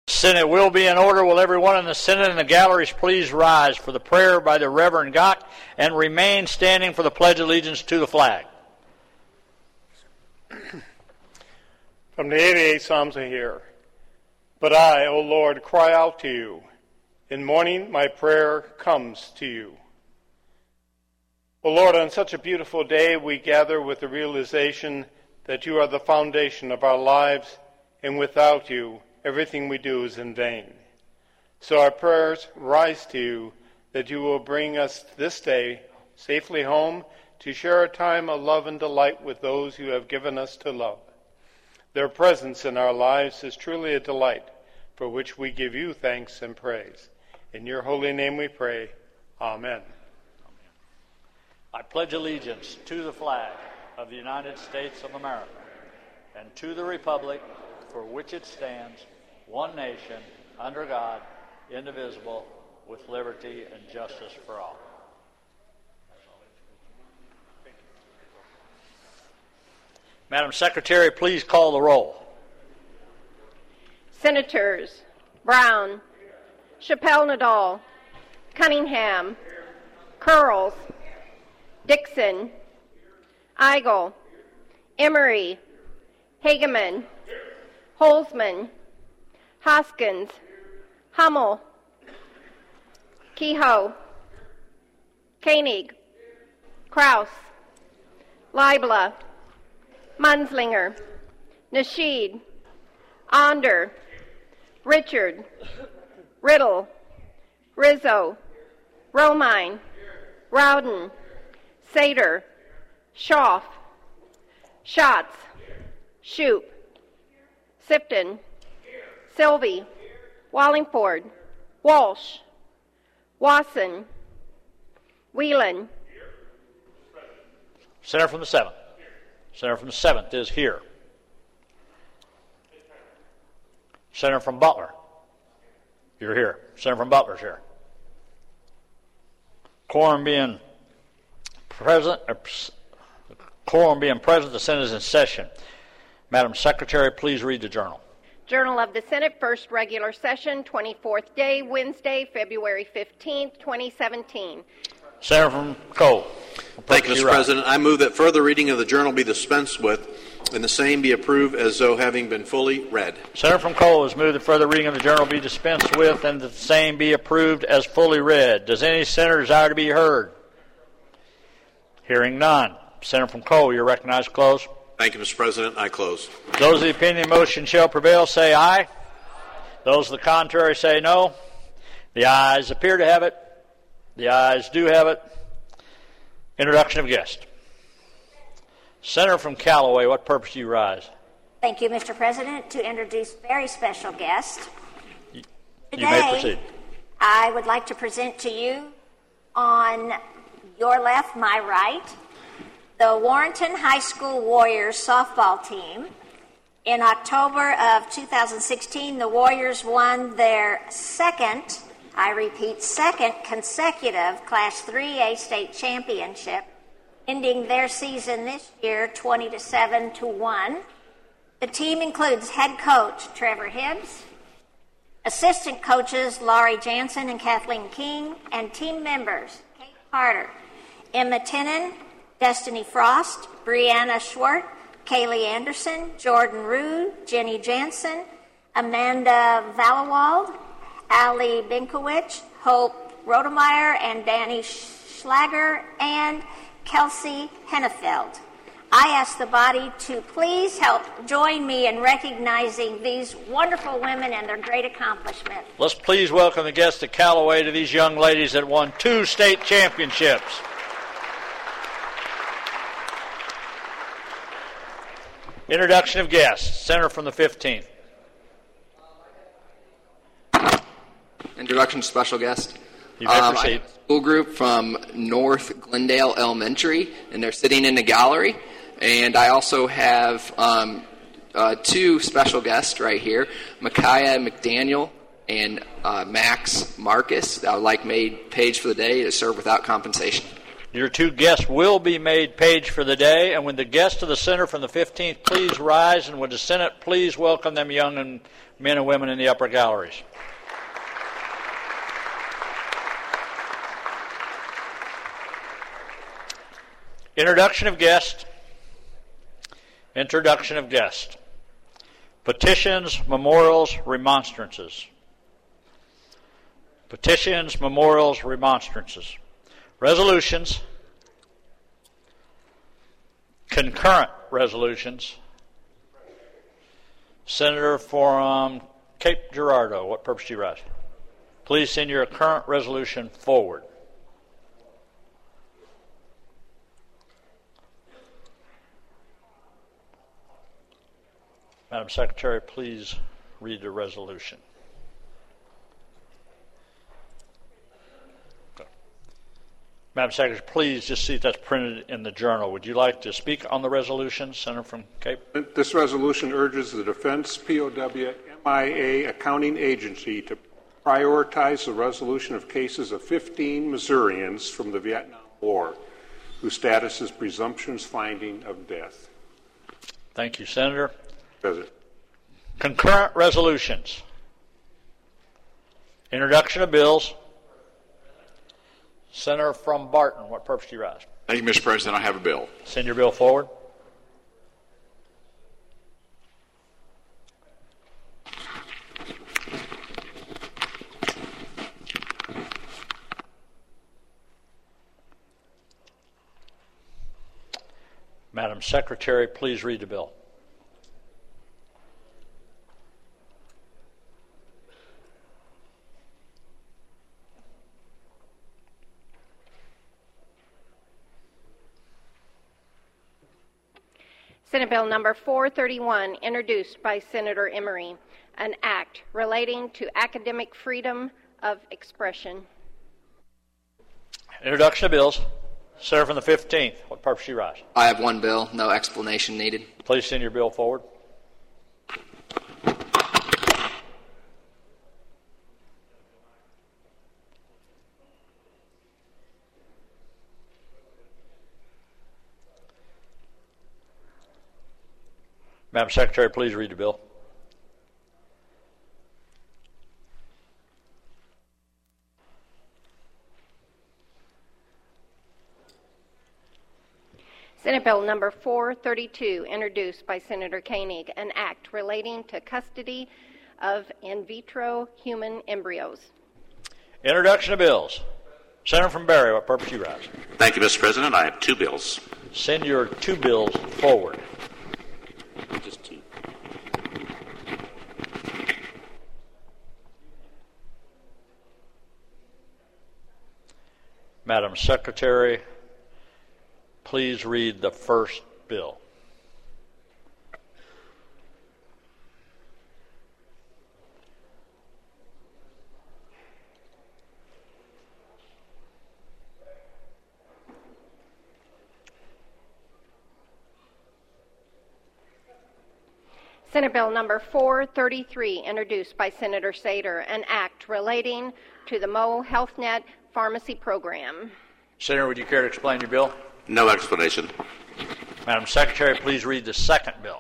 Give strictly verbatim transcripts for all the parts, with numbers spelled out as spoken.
Senate will be in order. Will everyone in the Senate and the galleries please rise for the prayer by the Reverend Gach and remain standing for the Pledge of Allegiance to the flag. From the eighty-eighth Psalms I hear, but I, O Lord, cry out to you. In morning my prayer comes to you. O Lord, on such a beautiful day we gather with the realization that you are the foundation of our lives, and without you, everything we do is in vain. So our prayers rise to you that you will bring us this day safely home to share a time of love and delight with those you have given us to love. Their presence in our lives is truly a delight, for which we give you thanks and praise. In your holy name we pray. Amen. I pledge allegiance to the flag of the United States of America and to the republic for which it stands, one nation, under God, indivisible, with liberty and justice for all. Madam Secretary, please call the roll. Senators Brown, Chappelle-Nadal, Cunningham, Curls, Dixon, Eigel, Emery, Hageman, Holzman, Hoskins, Hummel, Kehoe, Koenig, Kraus, Leibler, Munslinger, Nasheed, Onder, Richard, Riddle, Rizzo, Romine, Rowden, Sater, Schaaf, Schatz, Shoup, Sifton, Sylvie, Wallingford, Walsh, Wasson, Whelan. Senator from the seventh. Senator from the seventh is here. Senator from Butler. You're here. Senator from Butler's here. Quorum being present, or, quorum being present, the Senate is in session. Madam Secretary, please read the journal. Journal of the Senate, first regular session, twenty-fourth day, Wednesday, February fifteenth, twenty seventeen. Senator from Cole. Thank you, Mister President. I move that further reading of the journal be dispensed with and the same be approved as though having been fully read. Senator from Cole has moved that further reading of the journal be dispensed with and the same be approved as fully read. Does any senator desire to be heard? Hearing none. Senator from Cole, you're recognized to close. Thank you, Mister President. I close. Those of the opinion motion shall prevail say aye. Those of the contrary say no. The ayes appear to have it. The ayes do have it. Introduction of guest. Senator from Callaway, what purpose do you rise? Thank you, Mister President. To introduce very special guest. You, Today, you may proceed. I would like to present to you on your left, my right, the Warrenton High School Warriors softball team. In October of two thousand sixteen, the Warriors won their second, I repeat, second consecutive Class three A state championship, ending their season this year twenty to seven to one. The team includes head coach Trevor Hibbs, assistant coaches Laurie Jansen and Kathleen King, and team members Kate Carter, Emma Tennant, Destiny Frost, Brianna Schwartz, Kaylee Anderson, Jordan Rude, Jenny Jansen, Amanda Valawald, Ali Binkowicz, Hope Rodemeyer, and Danny Schlager, and Kelsey Hennefeld. I ask the body to please help join me in recognizing these wonderful women and their great accomplishment. Let's please welcome the guests at Callaway to these young ladies that won two state championships. Introduction of guests. Senator from the fifteenth. Introduction to special guest. You may um, proceed. I have a school group from North Glendale Elementary, and they're sitting in the gallery. And I also have um, uh, two special guests right here, Micaiah McDaniel and uh, Max Marcus. I would like made page for the day to serve without compensation. Your two guests will be made page for the day, and when the guests to the center from the fifteenth, please rise, and would the Senate please welcome them young and men and women in the upper galleries. Introduction of guests. Introduction of guests. Petitions, memorials, remonstrances. Petitions, memorials, remonstrances. Resolutions. Concurrent resolutions. Senator from Cape Girardeau, what purpose do you rise? Please send your current resolution forward. Madam Secretary, please read the resolution. Okay. Madam Secretary, please just see if that's printed in the journal. Would you like to speak on the resolution, Senator from Cape? This resolution urges the Defense P O W M I A Accounting Agency to prioritize the resolution of cases of fifteen Missourians from the Vietnam War whose status is presumptions finding of death. Thank you, Senator. President. Concurrent resolutions. Introduction of bills. Senator from Barton, what purpose do you rise? Thank you, Mister President. I have a bill. Send your bill forward. Madam Secretary, please read the bill. Senate Bill number four thirty-one, introduced by Senator Emery, an act relating to academic freedom of expression. Introduction of bills. Senator from the fifteenth, what purpose do you rise? I have one bill, no explanation needed. Please send your bill forward. Madam Secretary, please read the bill. Senate Bill number four thirty-two, introduced by Senator Koenig, an act relating to custody of in vitro human embryos. Introduction of bills. Senator from Barry, what purpose do you rise? Thank you, Mister President. I have two bills. Send your two bills forward. Just two. Madam Secretary, please read the first bill. Senate Bill number four thirty-three, introduced by Senator Sater, an act relating to the Mo HealthNet pharmacy program. Senator, would you care to explain your bill? No explanation. Madam Secretary, please read the second bill.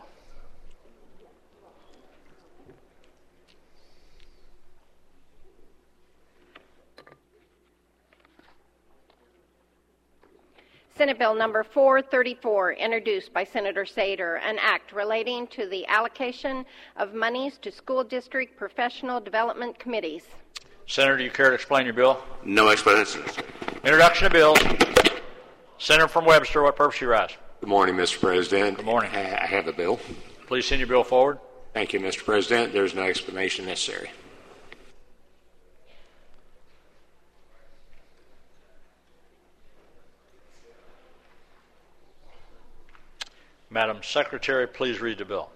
Senate Bill number four thirty-four, introduced by Senator Sater, an act relating to the allocation of monies to school district professional development committees. Senator, do you care to explain your bill? No explanation. Introduction of bills. Senator from Webster, what purpose do you rise? Good morning, Mister President. Good morning. I have a bill. Please send your bill forward. Thank you, Mister President. There's no explanation necessary. Madam Secretary, please read the bill.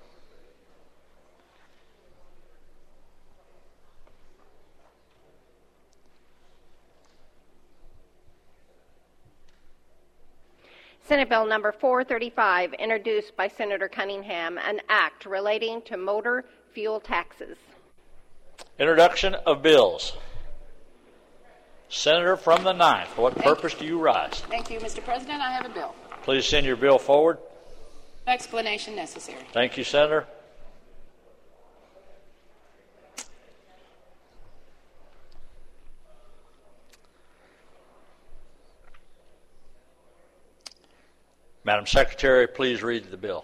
Senate Bill number four thirty-five, introduced by Senator Cunningham, an act relating to motor fuel taxes. Introduction of bills. Senator from the ninth, for what purpose do you rise? Thank you, Mister President. I have a bill. Please send your bill forward. No explanation necessary. Thank you, Senator. Madam Secretary, please read the bill.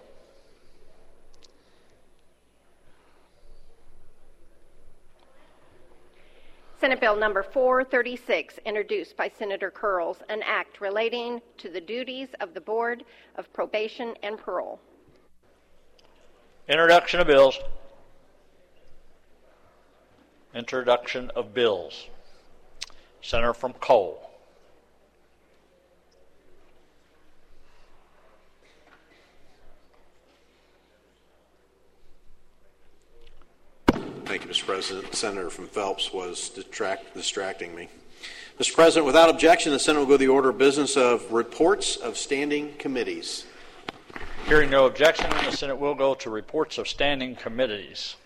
Senate Bill number four thirty-six, introduced by Senator Curls, an act relating to the duties of the Board of Probation and Parole. Introduction of bills. Introduction of bills. Senator from Cole. Thank you, Mister President. The senator from Phelps was distract, distracting me. Mister President, without objection, the Senate will go to the order of business of reports of standing committees. Hearing no objection, the Senate will go to reports of standing committees.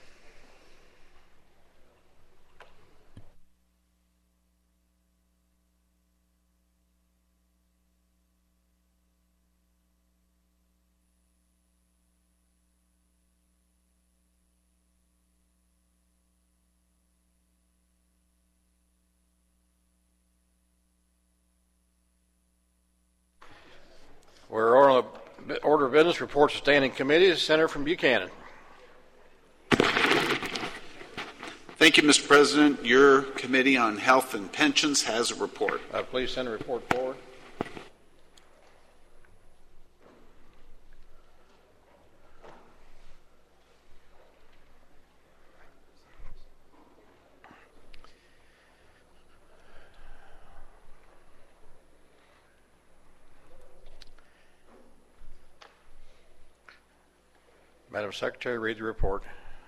We're on the order of business, reports of standing committees. Senator from Buchanan. Thank you, Mister President. Your Committee on Health and Pensions has a report. Uh, please send a report forward. Madam Secretary, read the report.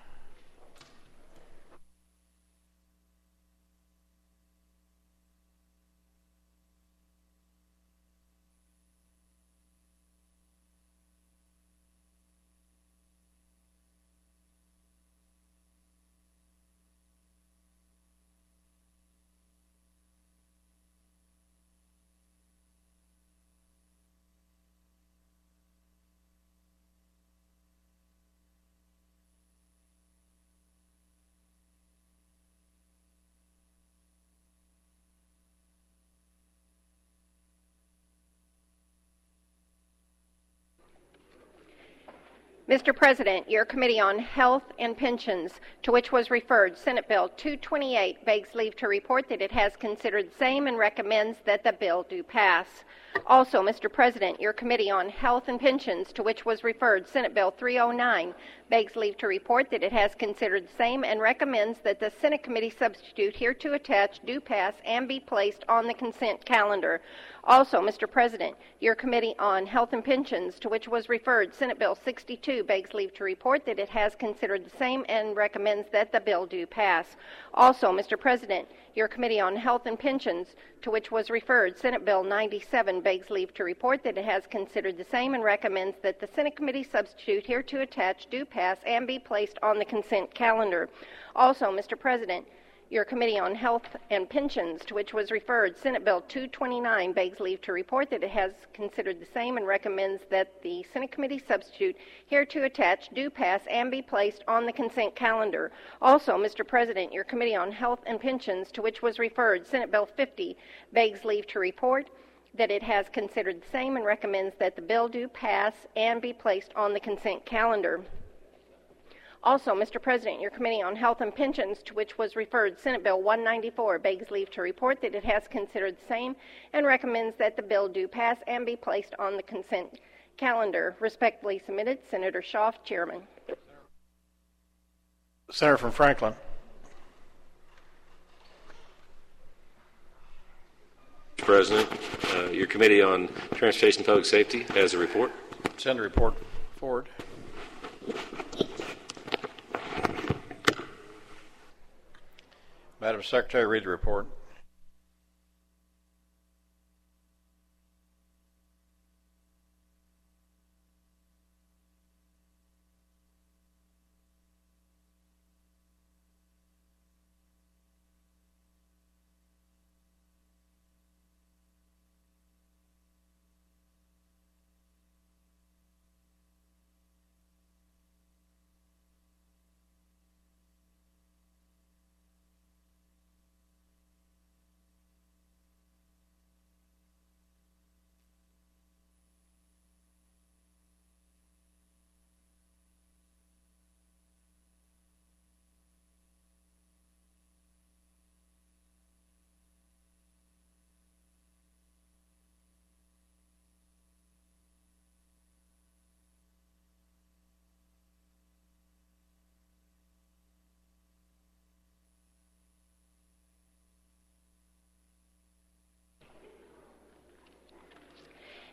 Mister President, your Committee on Health and Pensions, to which was referred Senate Bill two twenty-eight, begs leave to report that it has considered the same and recommends that the bill do pass. Also, Mister President, your Committee on Health and Pensions, to which was referred Senate Bill three oh nine, begs leave to report that it has considered the same and recommends that the Senate Committee substitute hereto attached do pass and be placed on the consent calendar. Also, Mister President, your Committee on Health and Pensions, to which was referred Senate Bill sixty-two, begs leave to report that it has considered the same and recommends that the bill do pass. Also, Mister President, your Committee on Health and Pensions, to which was referred Senate Bill ninety-seven, begs leave to report that it has considered the same and recommends that the Senate Committee substitute hereto attached do pass and be placed on the consent calendar. Also, Mister President, your Committee on Health and Pensions, to which was referred Senate Bill two twenty-nine, begs leave to report that it has considered the same and recommends that the Senate Committee substitute hereto attached do pass and be placed on the consent calendar. Also, Mister President, your Committee on Health and Pensions, to which was referred Senate Bill fifty, begs leave to report that it has considered the same and recommends that the bill do pass and be placed on the consent calendar. Also, Mister President, your Committee on Health and Pensions, to which was referred Senate Bill one ninety-four, begs leave to report that it has considered the same and recommends that the bill do pass and be placed on the consent calendar. Respectfully submitted, Senator Schaaf, Chairman. Senator from Franklin. Mister President, uh, your Committee on Transportation and Public Safety has a report. Send a report forward. Madam Secretary, read the report.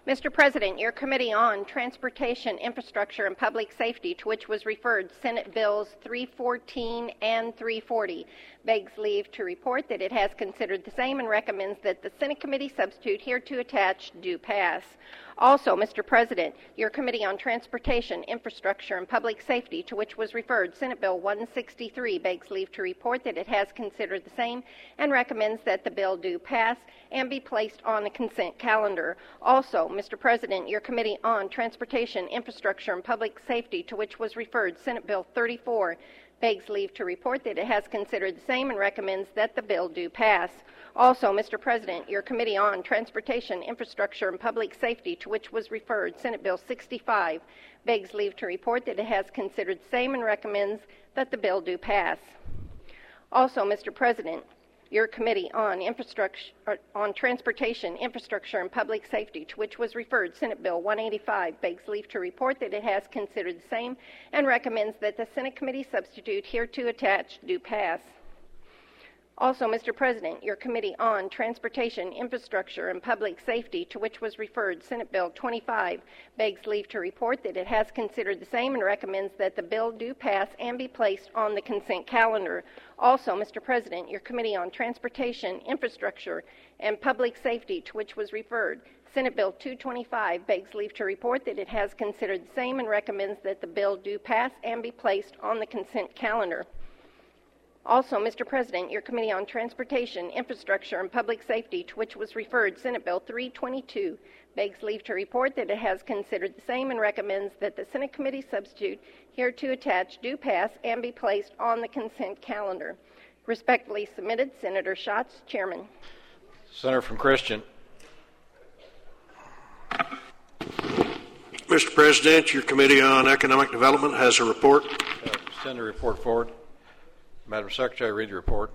Mister President, your Committee on Transportation, Infrastructure, and Public Safety, to which was referred Senate Bills three fourteen and three forty, begs leave to report that it has considered the same and recommends that the Senate Committee substitute hereto attached do pass. Also, Mister President, your Committee on Transportation, Infrastructure, and Public Safety, to which was referred Senate Bill one sixty-three, begs leave to report that it has considered the same and recommends that the bill do pass and be placed on the consent calendar. Also, Mister President, your Committee on Transportation, Infrastructure, and Public Safety, to which was referred Senate Bill thirty-four, begs leave to report that it has considered the same and recommends that the bill do pass. Also, Mister President, your Committee on Transportation, Infrastructure, and Public Safety, to which was referred Senate Bill sixty-five, begs leave to report that it has considered the same and recommends that the bill do pass. Also, Mister President, your Committee on Infrastructure, on Transportation, Infrastructure, and Public Safety, to which was referred Senate Bill one eighty-five, begs leave to report that it has considered the same and recommends that the Senate Committee substitute hereto attached do pass. Also, Mister President, your Committee on Transportation, Infrastructure, and Public Safety, to which was referred Senate Bill twenty-five, begs leave to report that it has considered the same and recommends that the bill do pass and be placed on the consent calendar. Also, Mister President, your Committee on Transportation, Infrastructure, and Public Safety, to which was referred Senate Bill two twenty-five, begs leave to report that it has considered the same and recommends that the bill do pass and be placed on the consent calendar. Also, Mister President, your Committee on Transportation, Infrastructure, and Public Safety, to which was referred Senate Bill three twenty-two, begs leave to report that it has considered the same and recommends that the Senate Committee substitute hereto attached do pass and be placed on the consent calendar. Respectfully submitted, Senator Schatz, Chairman. Senator from Christian. Mister President, your Committee on Economic Development has a report. Uh, send the report forward. Madam Secretary, read the report.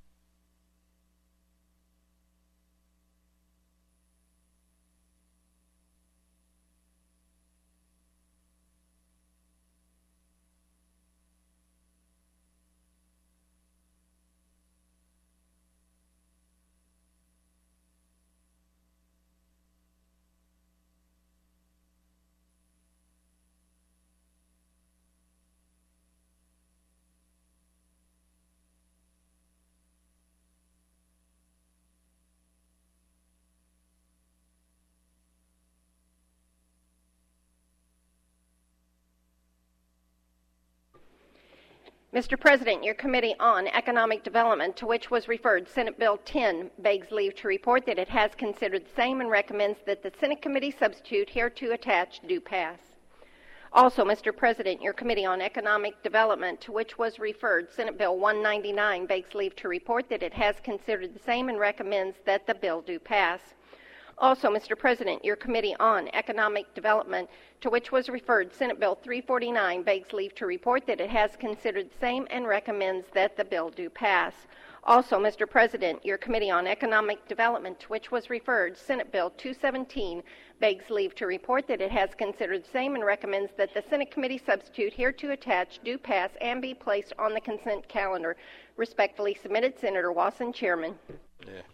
Mister President, your Committee on Economic Development, to which was referred Senate Bill ten, begs leave to report that it has considered the same and recommends that the Senate Committee substitute hereto attached do pass. Also, Mister President, your Committee on Economic Development, to which was referred Senate Bill one ninety-nine, begs leave to report that it has considered the same and recommends that the bill do pass. Also, Mister President, your Committee on Economic Development, to which was referred Senate Bill three forty-nine, begs leave to report that it has considered the same and recommends that the bill do pass. Also, Mister President, your Committee on Economic Development, to which was referred Senate Bill two seventeen, begs leave to report that it has considered the same and recommends that the Senate Committee substitute hereto attached do pass and be placed on the consent calendar. Respectfully submitted, Senator Wasson, Chairman. Yeah.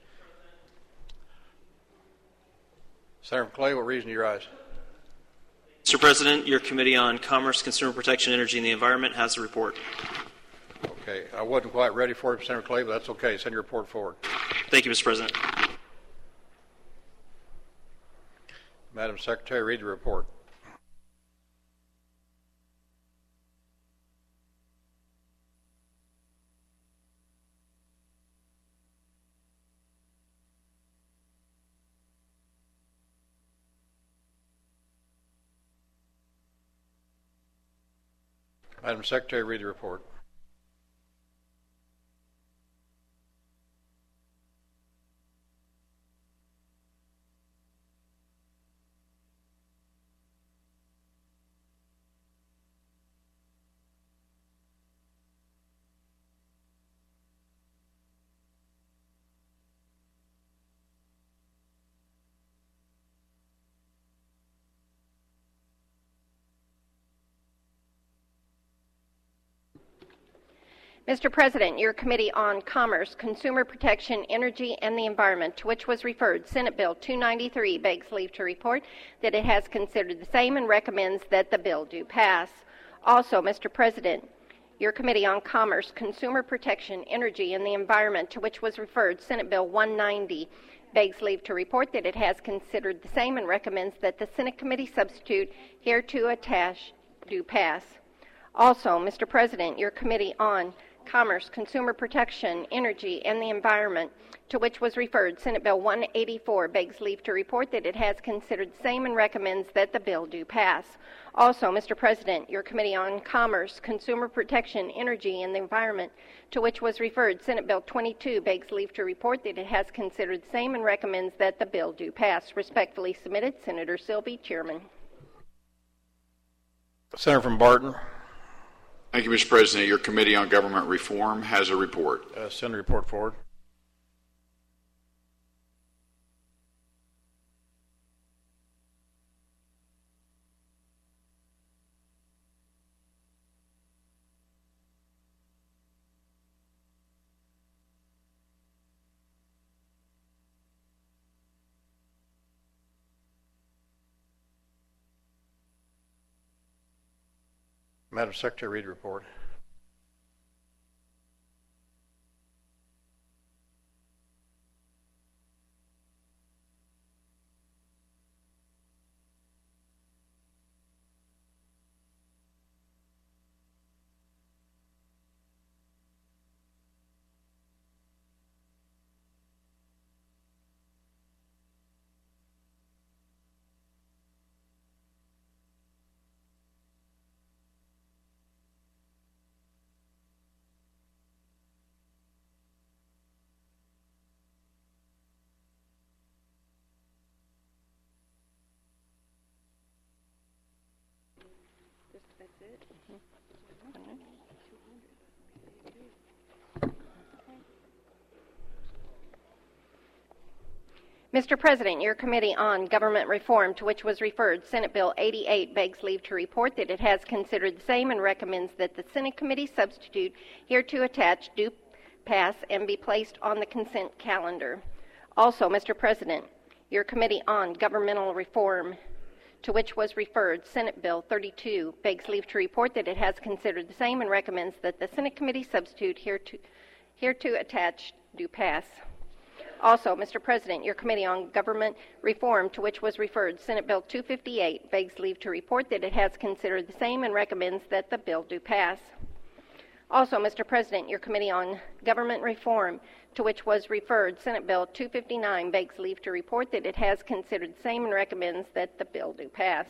Senator McClay, what reason do you rise? Mister President, your Committee on Commerce, Consumer Protection, Energy, and the Environment has a report. Okay. I wasn't quite ready for it, Senator Clay, but that's okay. Send your report forward. Thank you, Mister President. Madam Secretary, read the report. Madam Secretary, read the report. Mister President, your Committee on Commerce, Consumer Protection, Energy, and the Environment, to which was referred Senate Bill two ninety-three, begs leave to report that it has considered the same and recommends that the bill do pass. Also, Mister President, your Committee on Commerce, Consumer Protection, Energy, and the Environment, to which was referred Senate Bill one ninety, begs leave to report that it has considered the same and recommends that the Senate Committee substitute hereto attached do pass. Also, Mister President, your Committee on Commerce, Consumer Protection, Energy, and the Environment, to which was referred Senate Bill one eighty-four, begs leave to report that it has considered the same and recommends that the bill do pass. Also, Mister President, your Committee on Commerce, Consumer Protection, Energy, and the Environment, to which was referred Senate Bill twenty-two, begs leave to report that it has considered the same and recommends that the bill do pass. Respectfully submitted, Senator Silvey, Chairman. Senator from Barton. Thank you, Mister President. Your Committee on Government Reform has a report. Uh, send a report forward. Madam Secretary, read the report. Mister President, your Committee on Government Reform, to which was referred Senate Bill eighty-eight, begs leave to report that it has considered the same and recommends that the Senate Committee substitute hereto attached do pass and be placed on the consent calendar. Also, Mister President, your Committee on Governmental Reform, to which was referred Senate Bill thirty-two, begs leave to report that it has considered the same and recommends that the Senate Committee substitute hereto, hereto attached do pass. Also, Mister President, your Committee on Government Reform, to which was referred Senate Bill two fifty-eight, begs leave to report that it has considered the same and recommends that the bill do pass. Also, Mister President, your Committee on Government Reform, to which was referred Senate Bill two fifty-nine, begs leave to report that it has considered the same and recommends that the bill do pass.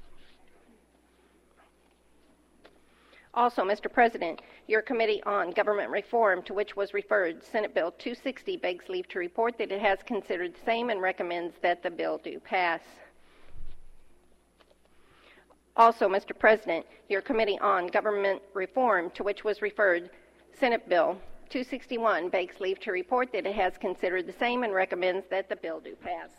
Also, Mister President, your Committee on Government Reform, to which was referred Senate Bill two sixty, begs leave to report that it has considered the same and recommends that the bill do pass. Also, Mister President, your Committee on Government Reform, to which was referred Senate Bill two sixty-one, begs leave to report that it has considered the same and recommends that the bill do pass.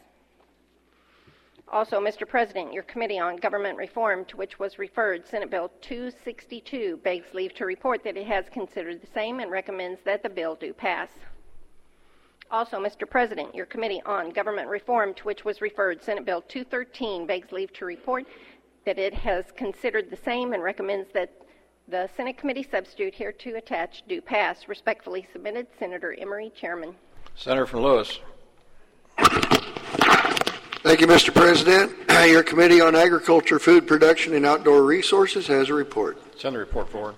Also, Mister President, your Committee on Government Reform, to which was referred Senate Bill two sixty-two, begs leave to report that it has considered the same and recommends that the bill do pass. Also, Mister President, your Committee on Government Reform, to which was referred Senate Bill two thirteen, begs leave to report that it has considered the same and recommends that the Senate Committee substitute hereto attached do pass. Respectfully submitted, Senator Emery, Chairman. Senator from Lewis. Thank you, Mister President. Your Committee on Agriculture, Food Production, and Outdoor Resources has a report. Send the report forward.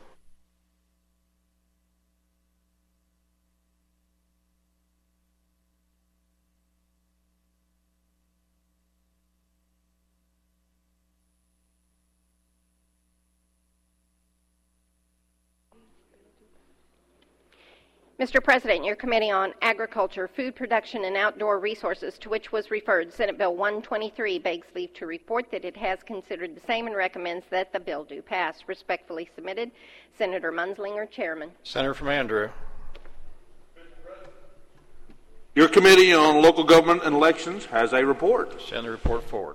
Mister President, your Committee on Agriculture, Food Production, and Outdoor Resources, to which was referred Senate Bill one twenty-three, begs leave to report that it has considered the same and recommends that the bill do pass. Respectfully submitted, Senator Munzlinger, Chairman. Senator from Andrew. Your Committee on Local Government and Elections has a report. Send the report forward.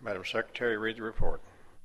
Madam Secretary, read the report.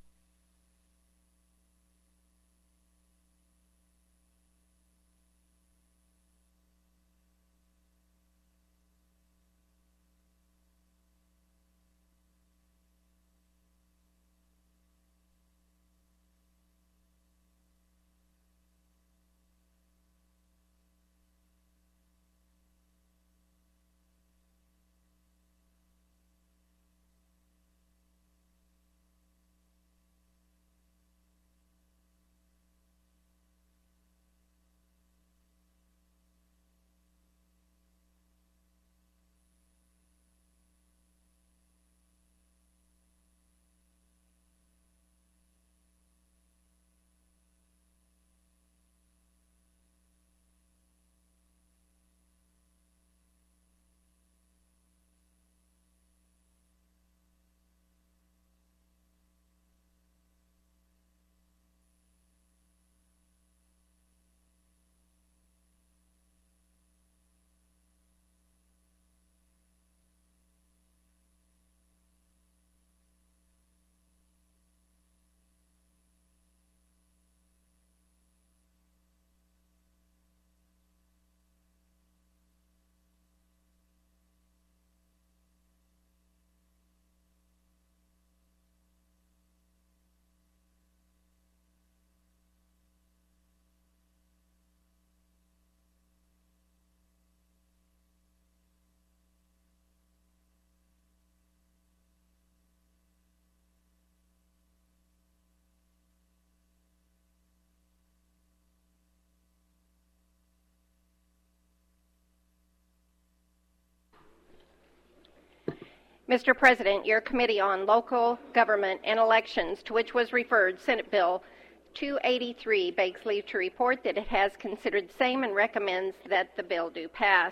Mister President, your Committee on Local Government and Elections, to which was referred Senate Bill two eighty-three, begs leave to report that it has considered the same and recommends that the bill do pass.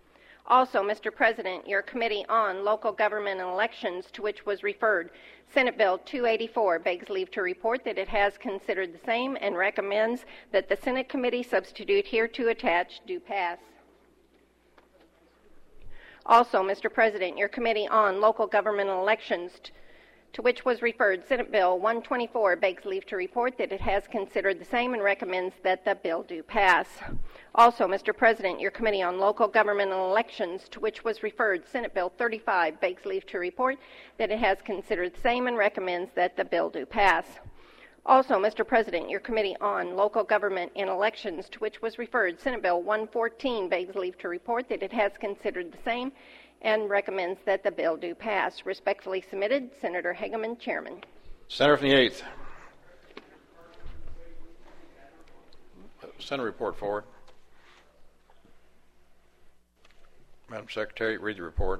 Also, Mister President, your Committee on Local Government and Elections, to which was referred Senate Bill two eighty-four, begs leave to report that it has considered the same and recommends that the Senate Committee substitute hereto attached do pass. Also, Mister President, your Committee on Local Government and Elections, t- to which was referred Senate Bill one twenty-four, begs leave to report that it has considered the same and recommends that the bill do pass. Also, Mister President, your Committee on Local Government and Elections, to which was referred Senate Bill thirty-five, begs leave to report that it has considered the same and recommends that the bill do pass. Also, Mister President, your Committee on Local Government and Elections, to which was referred Senate Bill one fourteen, begs leave to report that it has considered the same and recommends that the bill do pass. Respectfully submitted, Senator Hageman, Chairman. Senator from the eighth. Senate report forward. Madam Secretary, read the report.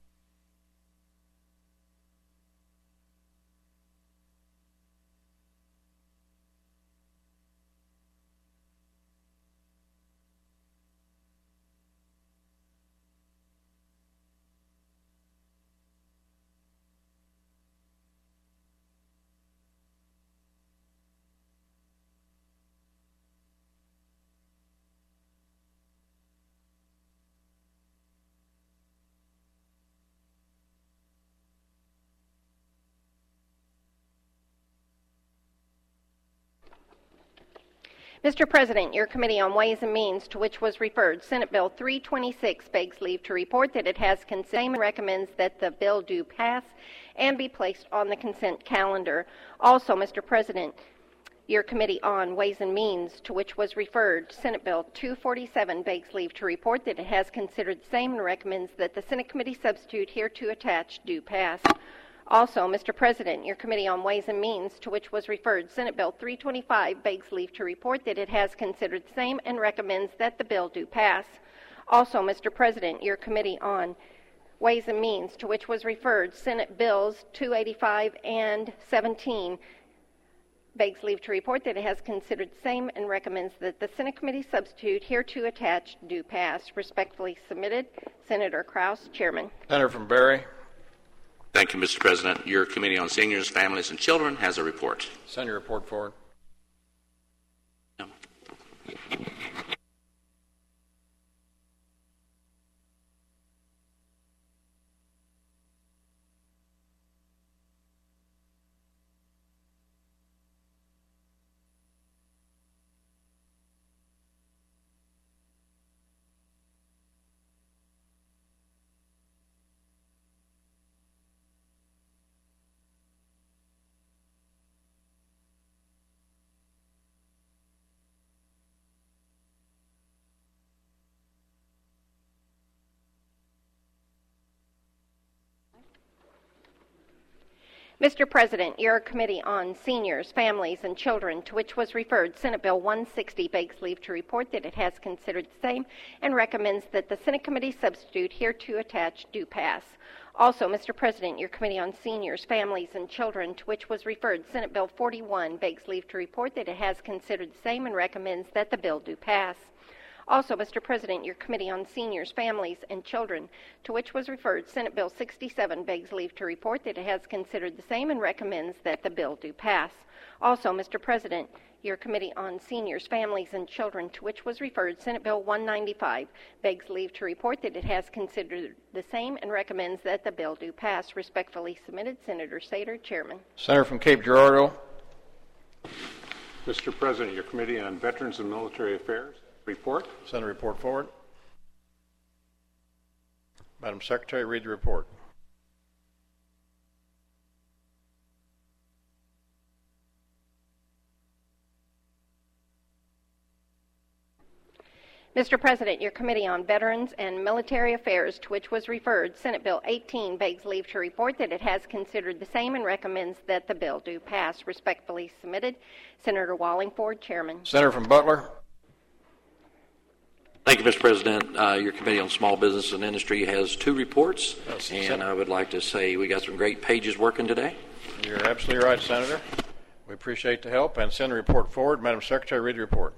Mister President, your Committee on Ways and Means, to which was referred Senate Bill three twenty-six, begs leave to report that it has considered and recommends that the bill do pass and be placed on the consent calendar. Also, Mister President, your Committee on Ways and Means, to which was referred Senate Bill two forty-seven, begs leave to report that it has considered the same and recommends that the Senate Committee substitute hereto attached do pass. Also, Mister President, your Committee on Ways and Means, to which was referred Senate Bill three twenty-five, begs leave to report that it has considered the same and recommends that the bill do pass. Also, Mister President, your Committee on Ways and Means, to which was referred Senate Bills two eighty-five and seventeen, begs leave to report that it has considered the same and recommends that the Senate Committee substitute hereto attached do pass. Respectfully submitted, Senator Kraus, Chairman. Senator from Barry. Thank you, Mister President. Your Committee on Seniors, Families, and Children has a report. Send your report forward. No. Mister President, your Committee on Seniors, Families, and Children, to which was referred Senate Bill one sixty, begs leave to report that it has considered the same and recommends that the Senate Committee substitute hereto attached do pass. Also, Mister President, your Committee on Seniors, Families, and Children, to which was referred Senate Bill forty-one, begs leave to report that it has considered the same and recommends that the bill do pass. Also, Mister President, your Committee on Seniors, Families, and Children, to which was referred Senate Bill sixty-seven, begs leave to report that it has considered the same and recommends that the bill do pass. Also, Mister President, your Committee on Seniors, Families, and Children, to which was referred Senate Bill one ninety-five, begs leave to report that it has considered the same and recommends that the bill do pass. Respectfully submitted, Senator Sater, Chairman. Senator from Cape Girardeau. Mister President, your Committee on Veterans and Military Affairs. Report. Senator, report forward. Madam Secretary, read the report. Mister President, your Committee on Veterans and Military Affairs, to which was referred Senate Bill eighteen, begs leave to report that it has considered the same and recommends that the bill do pass. Respectfully submitted, Senator Wallingford, Chairman. Senator from Butler. Thank you, Mister President. Uh, your Committee on Small Business and Industry has two reports, Yes, and Senator. I would like to say we got some great pages working today. You're absolutely right, Senator. We appreciate the help. And send the report forward. Madam Secretary, read the report.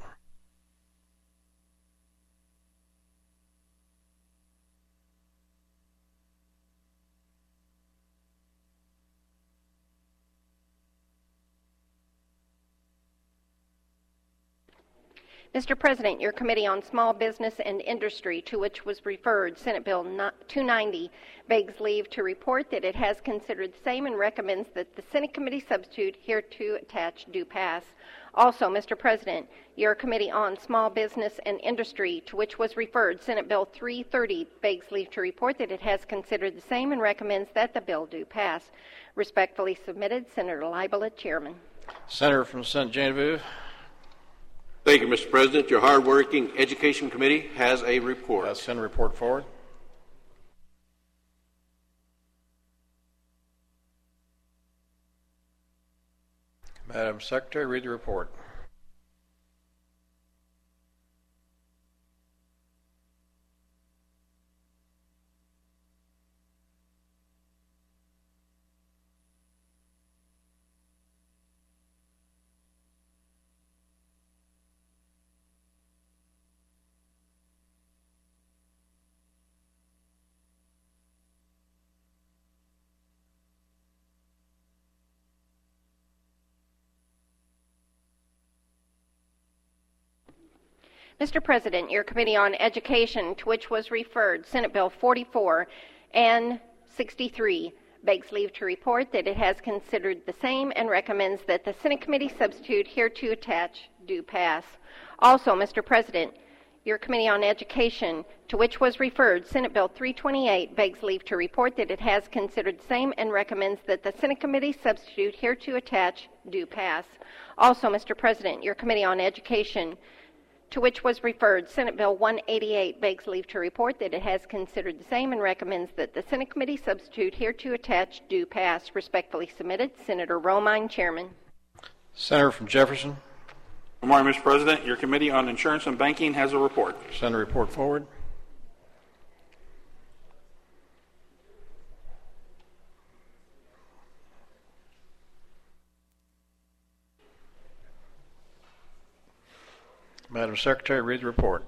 Mister President, your Committee on Small Business and Industry, to which was referred Senate Bill two ninety, begs leave to report that it has considered the same and recommends that the Senate Committee substitute hereto attached do pass. Also, Mister President, your Committee on Small Business and Industry, to which was referred Senate Bill three thirty, begs leave to report that it has considered the same and recommends that the bill do pass. Respectfully submitted, Senator Libellet, Chairman. Senator from Saint Genevieve. Thank you, Mister President. Your hardworking Education Committee has a report. Uh, send a report forward. Madam Secretary, read the report. Mister President, your Committee on Education, to which was referred Senate Bill forty-four and sixty-three, begs leave to report that it has considered the same and recommends that the Senate Committee substitute hereto attached do pass. Also, Mister President, your Committee on Education, to which was referred Senate Bill three twenty-eight, begs leave to report that it has considered the same and recommends that the Senate Committee substitute hereto attached do pass. Also, Mister President, your Committee on Education, to which was referred Senate Bill one eighty-eight, begs leave to report that it has considered the same and recommends that the Senate Committee substitute hereto attached do pass. Respectfully submitted, Senator Romine, Chairman. Senator from Jefferson. Good morning, Mister President. Your Committee on Insurance and Banking has a report. Send a report forward. Madam Secretary, read the report.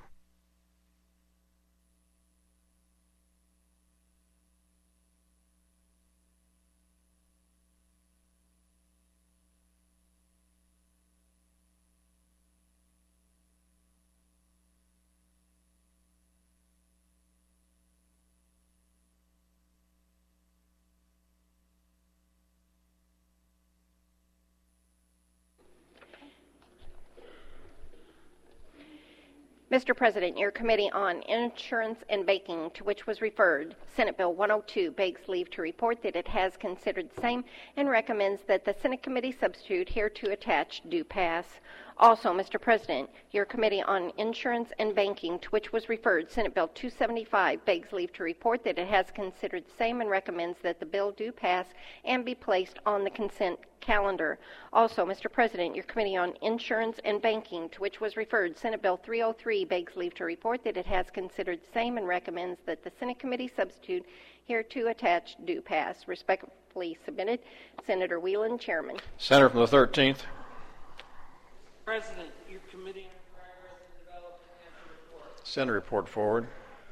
Mister President, your Committee on Insurance and Banking, to which was referred Senate Bill one oh two, begs leave to report that it has considered the same and recommends that the Senate Committee substitute hereto attached do pass. Also, Mister President, your Committee on Insurance and Banking, to which was referred Senate Bill two seventy-five, begs leave to report that it has considered the same and recommends that the bill do pass and be placed on the consent calendar. Also, Mister President, your Committee on Insurance and Banking, to which was referred Senate Bill three oh three, begs leave to report that it has considered the same and recommends that the Senate Committee substitute hereto attached do pass. Respectfully submitted, Senator Whelan, Chairman. Senator from the thirteenth. President, your Committee on Progress and Development has a report. Send a report forward.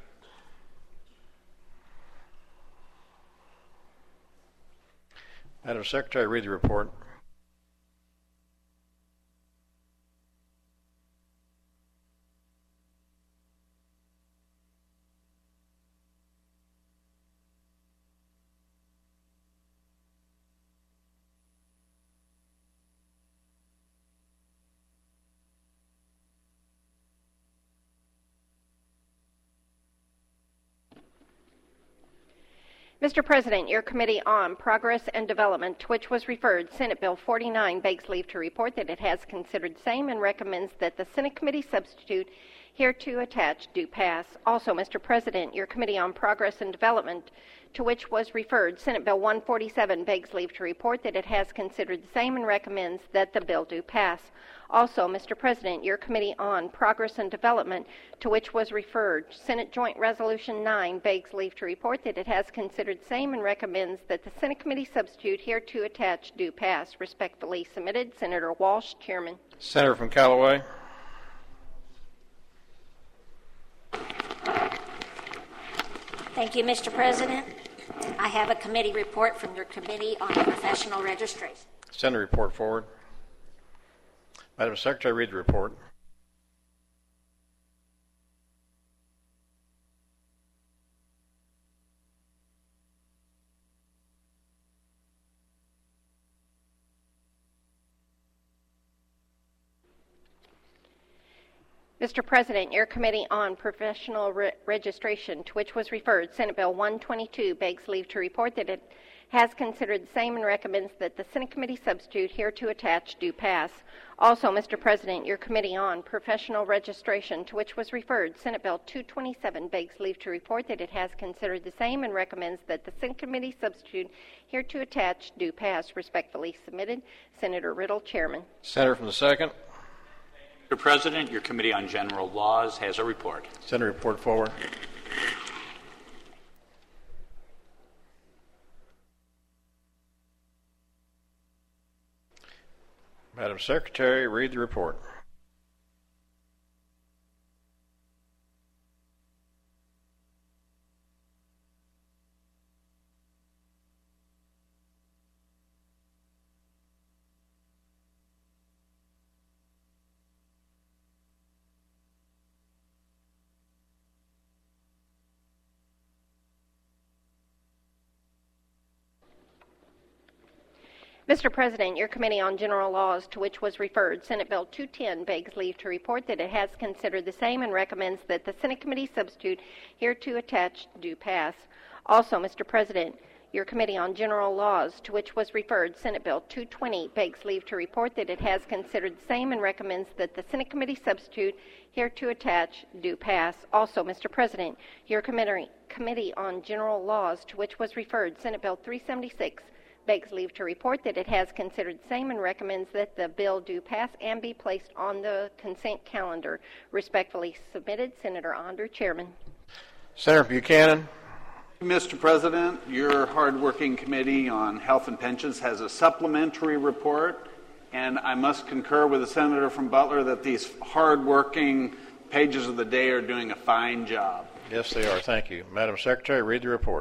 Madam Secretary, read the report. Mister President, your Committee on Progress and Development, to which was referred Senate Bill forty-nine, begs leave to report that it has considered the same and recommends that the Senate Committee substitute hereto attached do pass. Also, Mister President, your Committee on Progress and Development, to which was referred Senate Bill one forty-seven, begs leave to report that it has considered the same and recommends that the bill do pass. Also, Mister President, your Committee on Progress and Development, to which was referred Senate Joint Resolution nine, begs leave to report that it has considered the same and recommends that the Senate Committee substitute hereto attached do pass. Respectfully submitted, Senator Walsh, Chairman. Senator from Callaway. Thank you, Mister President. I have a committee report from your Committee on Professional Registration. Send a report forward. Madam Secretary, read the report. Mister President, your Committee on Professional Re- Registration, to which was referred Senate Bill one twenty-two, begs leave to report that it has considered the same and recommends that the Senate Committee substitute hereto attached do pass. Also, Mister President, your Committee on Professional Registration, to which was referred Senate Bill two twenty-seven, begs leave to report that it has considered the same and recommends that the Senate Committee substitute hereto attached do pass. Respectfully submitted, Senator Riddle, Chairman. Senator from the second. Mister President, your Committee on General Laws has a report. Send a report forward. Madam Secretary, read the report. Mister President, your Committee on General Laws, to which was referred Senate Bill two ten, begs leave to report that it has considered the same and recommends that the Senate Committee substitute hereto attached do pass. Also, Mister President, your Committee on General Laws, to which was referred Senate Bill two twenty, begs leave to report that it has considered the same and recommends that the Senate Committee substitute hereto attached do pass. Also, Mister President, your Committee, Committee on General Laws, to which was referred Senate Bill three seventy-six, begs leave to report that it has considered the same and recommends that the bill do pass and be placed on the consent calendar. Respectfully submitted, Senator Onder, Chairman. Senator Buchanan. Mister President, your hardworking Committee on Health and Pensions has a supplementary report, and I must concur with the Senator from Butler that these hardworking pages of the day are doing a fine job. Yes, they are. Thank you. Madam Secretary, read the report.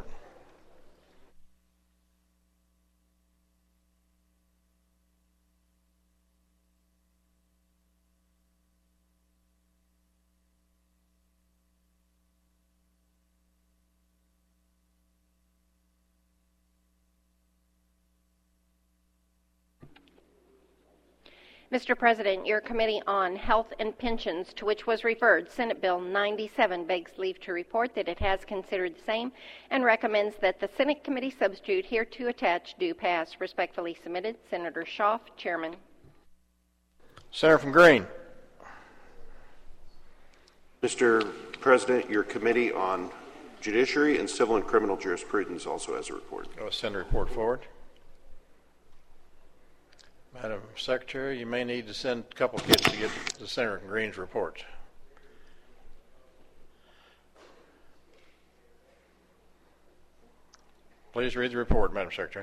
Mister President, your Committee on Health and Pensions, to which was referred Senate Bill ninety-seven, begs leave to report that it has considered the same and recommends that the Senate Committee substitute hereto attached do pass. Respectfully submitted, Senator Schaaf, Chairman. Senator from Greene. Mister President, your Committee on Judiciary and Civil and Criminal Jurisprudence also has a report. Go send a report forward. Madam Secretary, you may need to send a couple kids to get the Senator from Greene's report. Please read the report, Madam Secretary.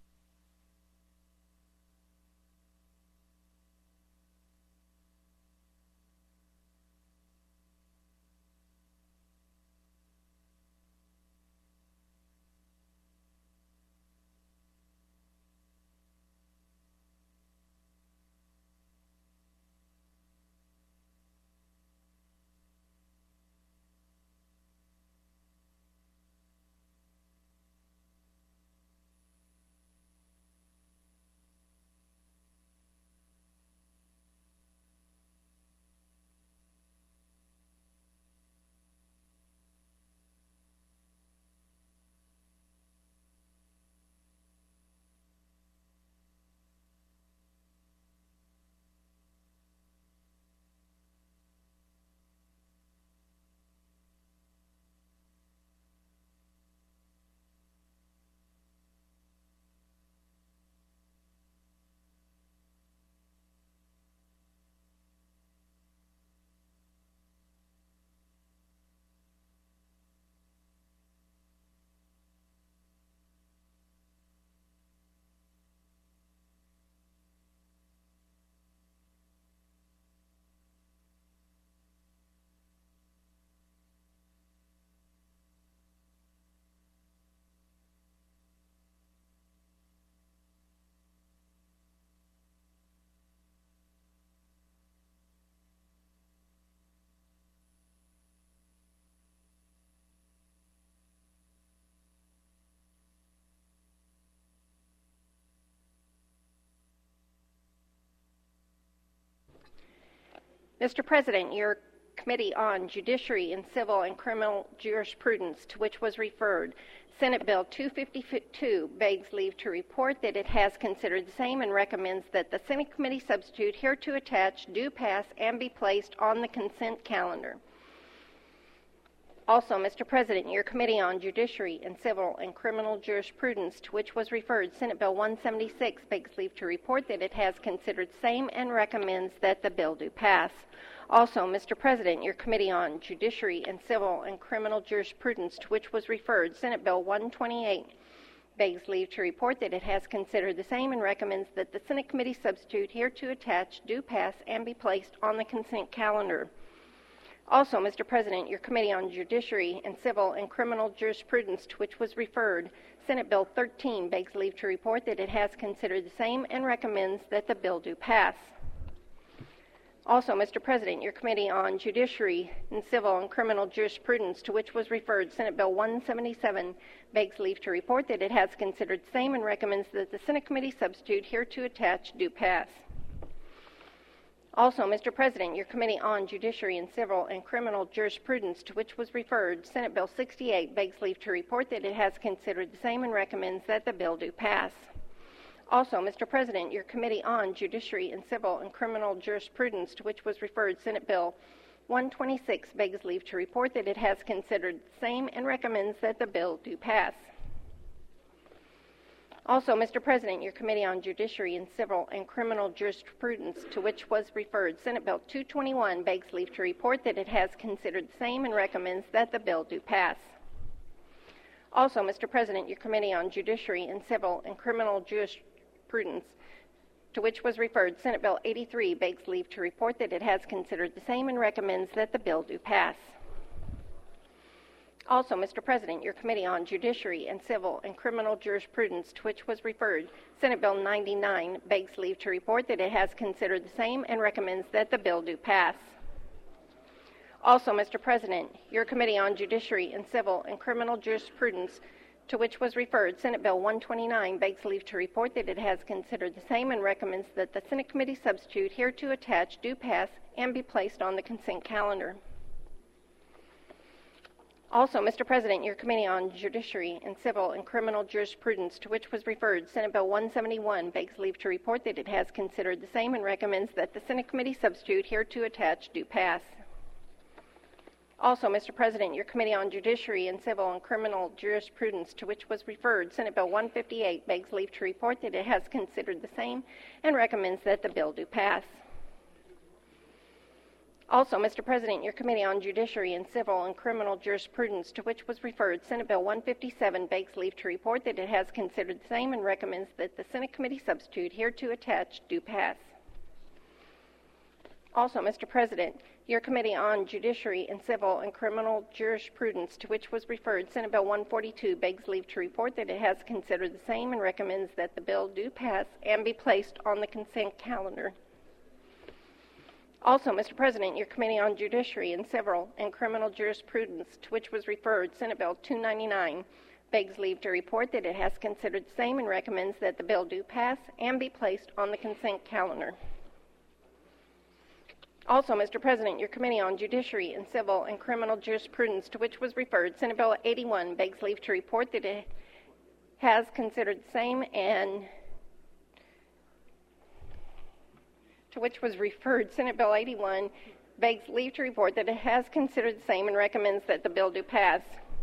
Mister President, your Committee on Judiciary and Civil and Criminal Jurisprudence, to which was referred, Senate Bill two fifty-two, begs leave to report that it has considered the same and recommends that the Senate Committee substitute hereto attached do pass and be placed on the consent calendar. Also, Mister President, your Committee on Judiciary and Civil and Criminal Jurisprudence, to which was referred, Senate Bill one seventy-six, begs leave to report that it has considered the same and recommends that the bill do pass. Also, Mister President, your Committee on Judiciary and Civil and Criminal Jurisprudence, to which was referred, Senate Bill one twenty-eight, begs leave to report that it has considered the same and recommends that the Senate Committee substitute hereto attached do pass and be placed on the consent calendar. Also, Mister President, your Committee on Judiciary and Civil and Criminal Jurisprudence, to which was referred, Senate Bill thirteen, begs leave to report that it has considered the same and recommends that the bill do pass. Also, Mister President, your Committee on Judiciary and Civil and Criminal Jurisprudence, to which was referred, Senate Bill one seventy-seven, begs leave to report that it has considered the same and recommends that the Senate Committee substitute hereto attached do pass. Also, Mister President, your Committee on Judiciary and Civil and Criminal Jurisprudence, to which was referred, Senate Bill sixty-eight, begs leave to report that it has considered the same and recommends that the bill do pass. Also, Mister President, your Committee on Judiciary and Civil and Criminal Jurisprudence, to which was referred, Senate Bill one twenty-six, begs leave to report that it has considered the same and recommends that the bill do pass. Also, Mister President, your Committee on Judiciary and Civil and Criminal Jurisprudence, to which was referred, Senate Bill two twenty-one, begs leave to report that it has considered the same and recommends that the bill do pass. Also, Mister President, your Committee on Judiciary and Civil and Criminal Jurisprudence, to which was referred, Senate Bill eighty-three, begs leave to report that it has considered the same and recommends that the bill do pass. Also, Mister President, your Committee on Judiciary and Civil and Criminal Jurisprudence, to which was referred, Senate Bill ninety-nine, begs leave to report that it has considered the same and recommends that the bill do pass. Also, Mister President, your Committee on Judiciary and Civil and Criminal Jurisprudence, to which was referred, Senate Bill one twenty-nine, begs leave to report that it has considered the same and recommends that the Senate Committee substitute hereto attached do pass and be placed on the consent calendar. Also, Mister President, your Committee on Judiciary and Civil and Criminal Jurisprudence, to which was referred Senate Bill one seventy-one, begs leave to report that it has considered the same and recommends that the Senate Committee substitute hereto attached do pass. Also, Mister President, your Committee on Judiciary and Civil and Criminal Jurisprudence, to which was referred Senate Bill one fifty-eight, begs leave to report that it has considered the same and recommends that the bill do pass. Also, Mister President, your Committee on Judiciary and Civil and Criminal Jurisprudence, to which was referred Senate Bill one fifty-seven, begs leave to report that it has considered the same and recommends that the Senate Committee substitute hereto attached do pass. Also, Mister President, your Committee on Judiciary and Civil and Criminal Jurisprudence, to which was referred Senate Bill one forty-two, begs leave to report that it has considered the same and recommends that the bill do pass and be placed on the consent calendar. Also, Mister President, your Committee on Judiciary and Civil and Criminal Jurisprudence, to which was referred Senate Bill two ninety-nine, begs leave to report that it has considered the same and recommends that the bill do pass and be placed on the consent calendar. Also, Mister President, your Committee on Judiciary and Civil and Criminal Jurisprudence, to which was referred Senate Bill eighty-one, begs leave to report that it has considered the same and to which was referred Senate Bill eighty-one, begs leave to report that it has considered the same and recommends that the bill do pass.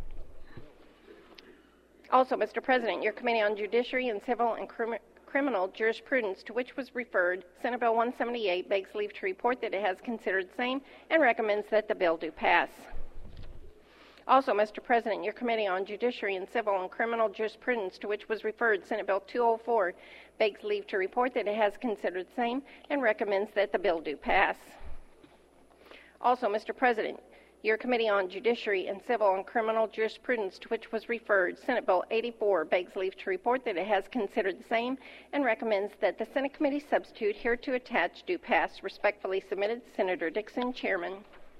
Also, Mister President, your Committee on Judiciary and Civil and Crim- Criminal Jurisprudence, to which was referred Senate Bill one seventy-eight, begs leave to report that it has considered the same and recommends that the bill do pass. Also, Mister President, your Committee on Judiciary and Civil and Criminal Jurisprudence, to which was referred Senate Bill two oh four, begs leave to report that it has considered the same and recommends that the bill do pass. Also, Mister President, your Committee on Judiciary and Civil and Criminal Jurisprudence, to which was referred Senate Bill eighty-four, begs leave to report that it has considered the same and recommends that the Senate Committee substitute hereto attached do pass. Respectfully submitted, Senator Dixon, Chairman.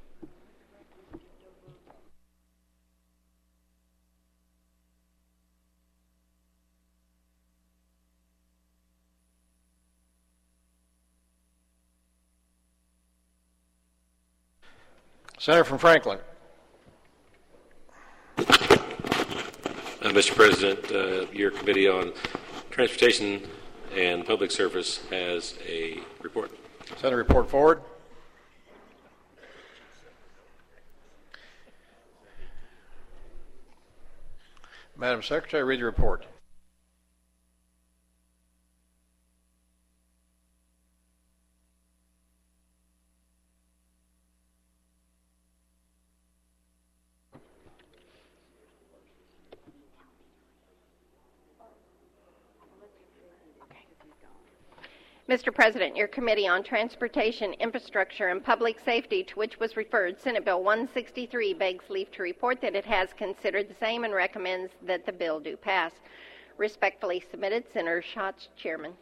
Senator from Franklin. Uh, Mister President, uh, your Committee on Transportation and Public Service has a report. Senator, report forward. Madam Secretary, read the report. Mister President, your Committee on Transportation, Infrastructure, and Public Safety, to which was referred Senate Bill one sixty-three, begs leave to report that it has considered the same and recommends that the bill do pass. Respectfully submitted, Senator Schatz, Chairman.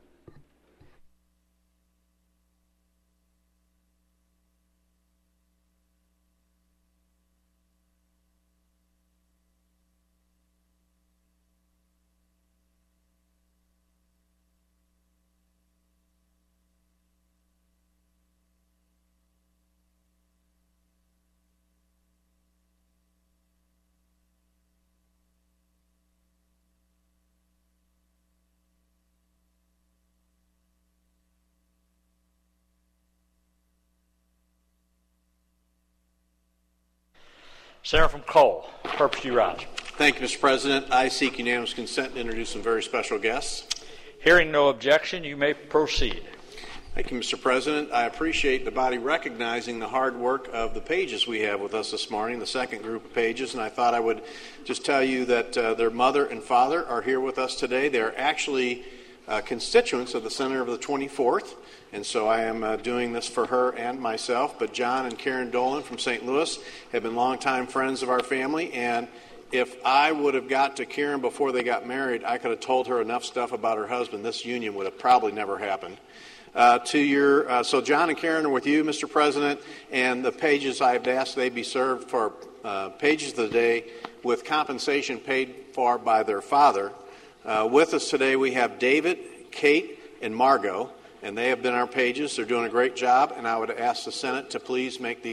Senator from Cole, purpose you rise. Thank you, Mister President. I seek unanimous consent to introduce some very special guests. Hearing no objection, you may proceed. Thank you, Mister President. I appreciate the body recognizing the hard work of the pages we have with us this morning, the second group of pages, and I thought I would just tell you that uh, their mother and father are here with us today. They're actually uh, constituents of the Senator of the twenty-fourth, and so I am uh, doing this for her and myself. But John and Karen Dolan from Saint Louis have been longtime friends of our family, and if I would have got to Karen before they got married, I could have told her enough stuff about her husband. This union would have probably never happened. Uh, to your, uh, so John and Karen are with you, Mister President, and the pages I've asked they be served for uh, pages of the day with compensation paid for by their father. Uh, with us today we have David, Kate, and Margot, and they have been our pages. They're doing a great job, and I would ask the Senate to please make these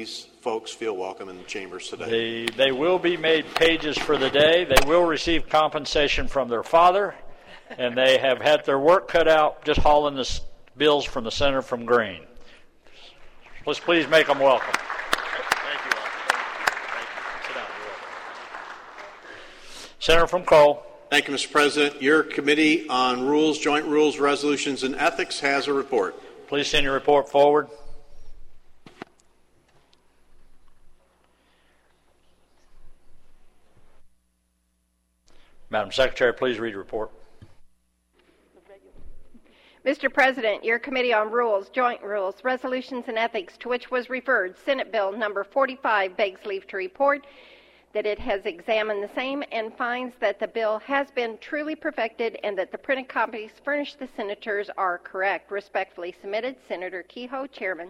folks feel welcome in the chambers today. The, they will be made pages for the day. They will receive compensation from their father, and they have had their work cut out just hauling the s- bills from the Senator from Green. Let's please make them welcome. Thank you all. Thank you. Sit down. You're welcome. Senator from Cole. Thank you, Mister President. Your Committee on Rules, Joint Rules, Resolutions, and Ethics has a report. Please send your report forward. Madam Secretary, please read the report. Mister President, your Committee on Rules, Joint Rules, Resolutions, and Ethics, to which was referred Senate Bill number forty-five, begs leave to report that it has examined the same and finds that the bill has been truly perfected and that the printed copies furnished the senators are correct. Respectfully submitted, Senator Kehoe, Chairman.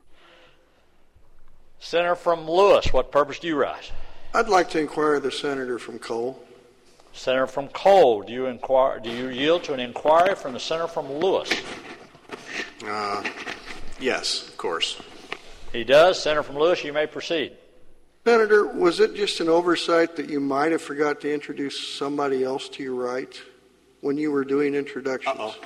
Senator from Lewis, what purpose do you rise? I'd like to inquire the senator from Cole. Senator from Cole, do you inquire? Do you yield to an inquiry from the senator from Lewis? Uh, yes, of course. He does. Senator from Lewis, you may proceed. Senator, was it just an oversight that you might have forgot to introduce somebody else to your right when you were doing introductions? Uh-oh.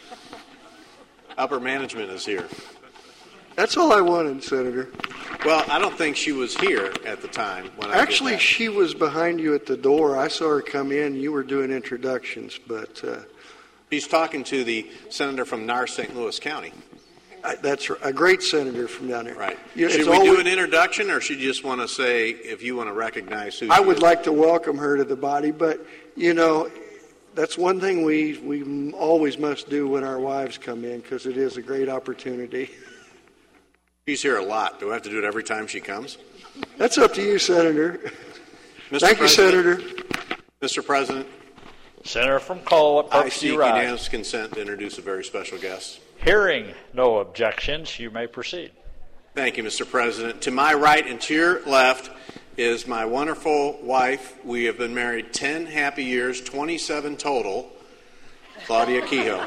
Upper management is here. That's all I wanted, Senator. Well, I don't think she was here at the time when I Actually, did that. she was behind you at the door. I saw her come in. You were doing introductions, but... Uh, She's talking to the senator from N A R Saint Louis County. I, that's a great senator from down there. Right. You, Should it's we always, do an introduction, or should you just want to say, if you want to recognize who I she would is? like to welcome her to the body, but, you know, that's one thing we, we always must do when our wives come in, because it is a great opportunity. She's here a lot. Do I have to do it every time she comes? That's up to you, Senator. Mister Thank you, President, Senator. Mister President, Senator from Cole, what I purpose do seek you rise? unanimous consent to introduce a very special guest. Hearing no objections, you may proceed. Thank you, Mister President. To my right and to your left is my wonderful wife. We have been married ten happy years, twenty-seven total, Claudia Kehoe.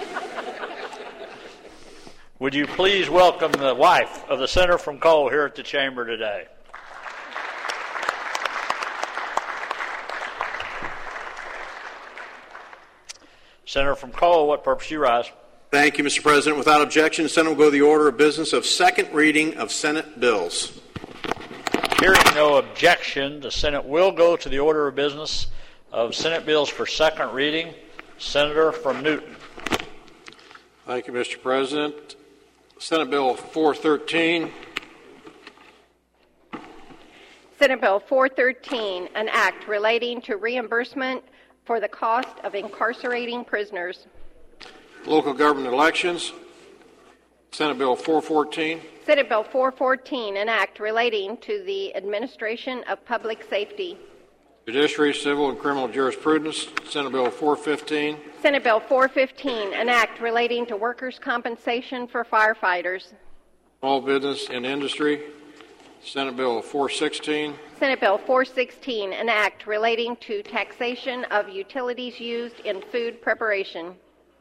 Would you please welcome the wife of the senator from Cole here at the chamber today? Senator from Cole, what purpose do you rise? Thank you, Mister President. Without objection, the Senate will go to the order of business of second reading of Senate bills. Hearing no objection, the Senate will go to the order of business of Senate bills for second reading. Senator from Newton. Thank you, Mister President. Senate Bill four thirteen. Senate Bill four thirteen, an act relating to reimbursement for the cost of incarcerating prisoners. Local government elections. Senate Bill four fourteen. Senate Bill four fourteen, an act relating to the administration of public safety. Judiciary, civil, and criminal jurisprudence. Senate Bill four fifteen. Senate Bill four fifteen, an act relating to workers' compensation for firefighters. Small business and industry. Senate Bill four sixteen. Senate Bill four sixteen, an act relating to taxation of utilities used in food preparation.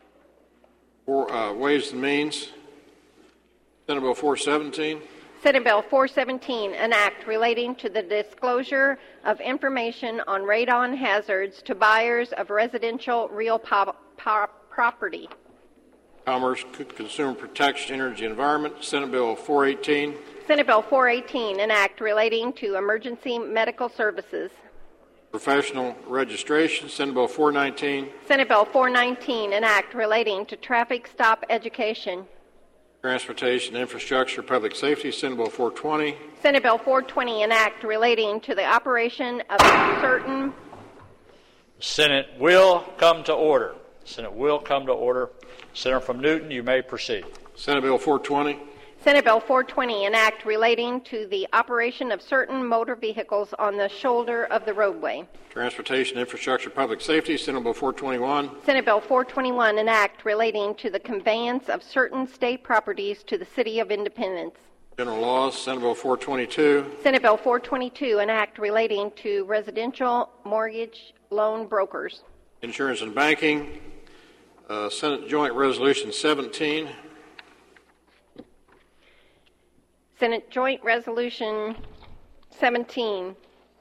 For uh, Ways and Means. Senate Bill four seventeen. Senate Bill four seventeen, an act relating to the disclosure of information on radon hazards to buyers of residential real po- po- property. Commerce, Consumer Protection, Energy, Environment. Senate Bill four eighteen. Senate Bill four eighteen, an act relating to emergency medical services. Professional registration. Senate Bill four nineteen. Senate Bill four nineteen, an act relating to traffic stop education. Transportation, Infrastructure, Public Safety. Senate Bill four twenty. Senate Bill four twenty, an act relating to the operation of certain... The Senate will come to order. The Senate will come to order. Senator from Newton, you may proceed. Senate Bill four twenty. Senate Bill four twenty, an act relating to the operation of certain motor vehicles on the shoulder of the roadway. Transportation, Infrastructure, Public Safety. Senate Bill four twenty-one. Senate Bill four twenty-one, an act relating to the conveyance of certain state properties to the City of Independence. General Laws. Senate Bill four twenty-two. Senate Bill four twenty-two, an act relating to residential mortgage loan brokers. Insurance and Banking. Uh, Senate Joint Resolution seventeen. Senate Joint Resolution seventeen,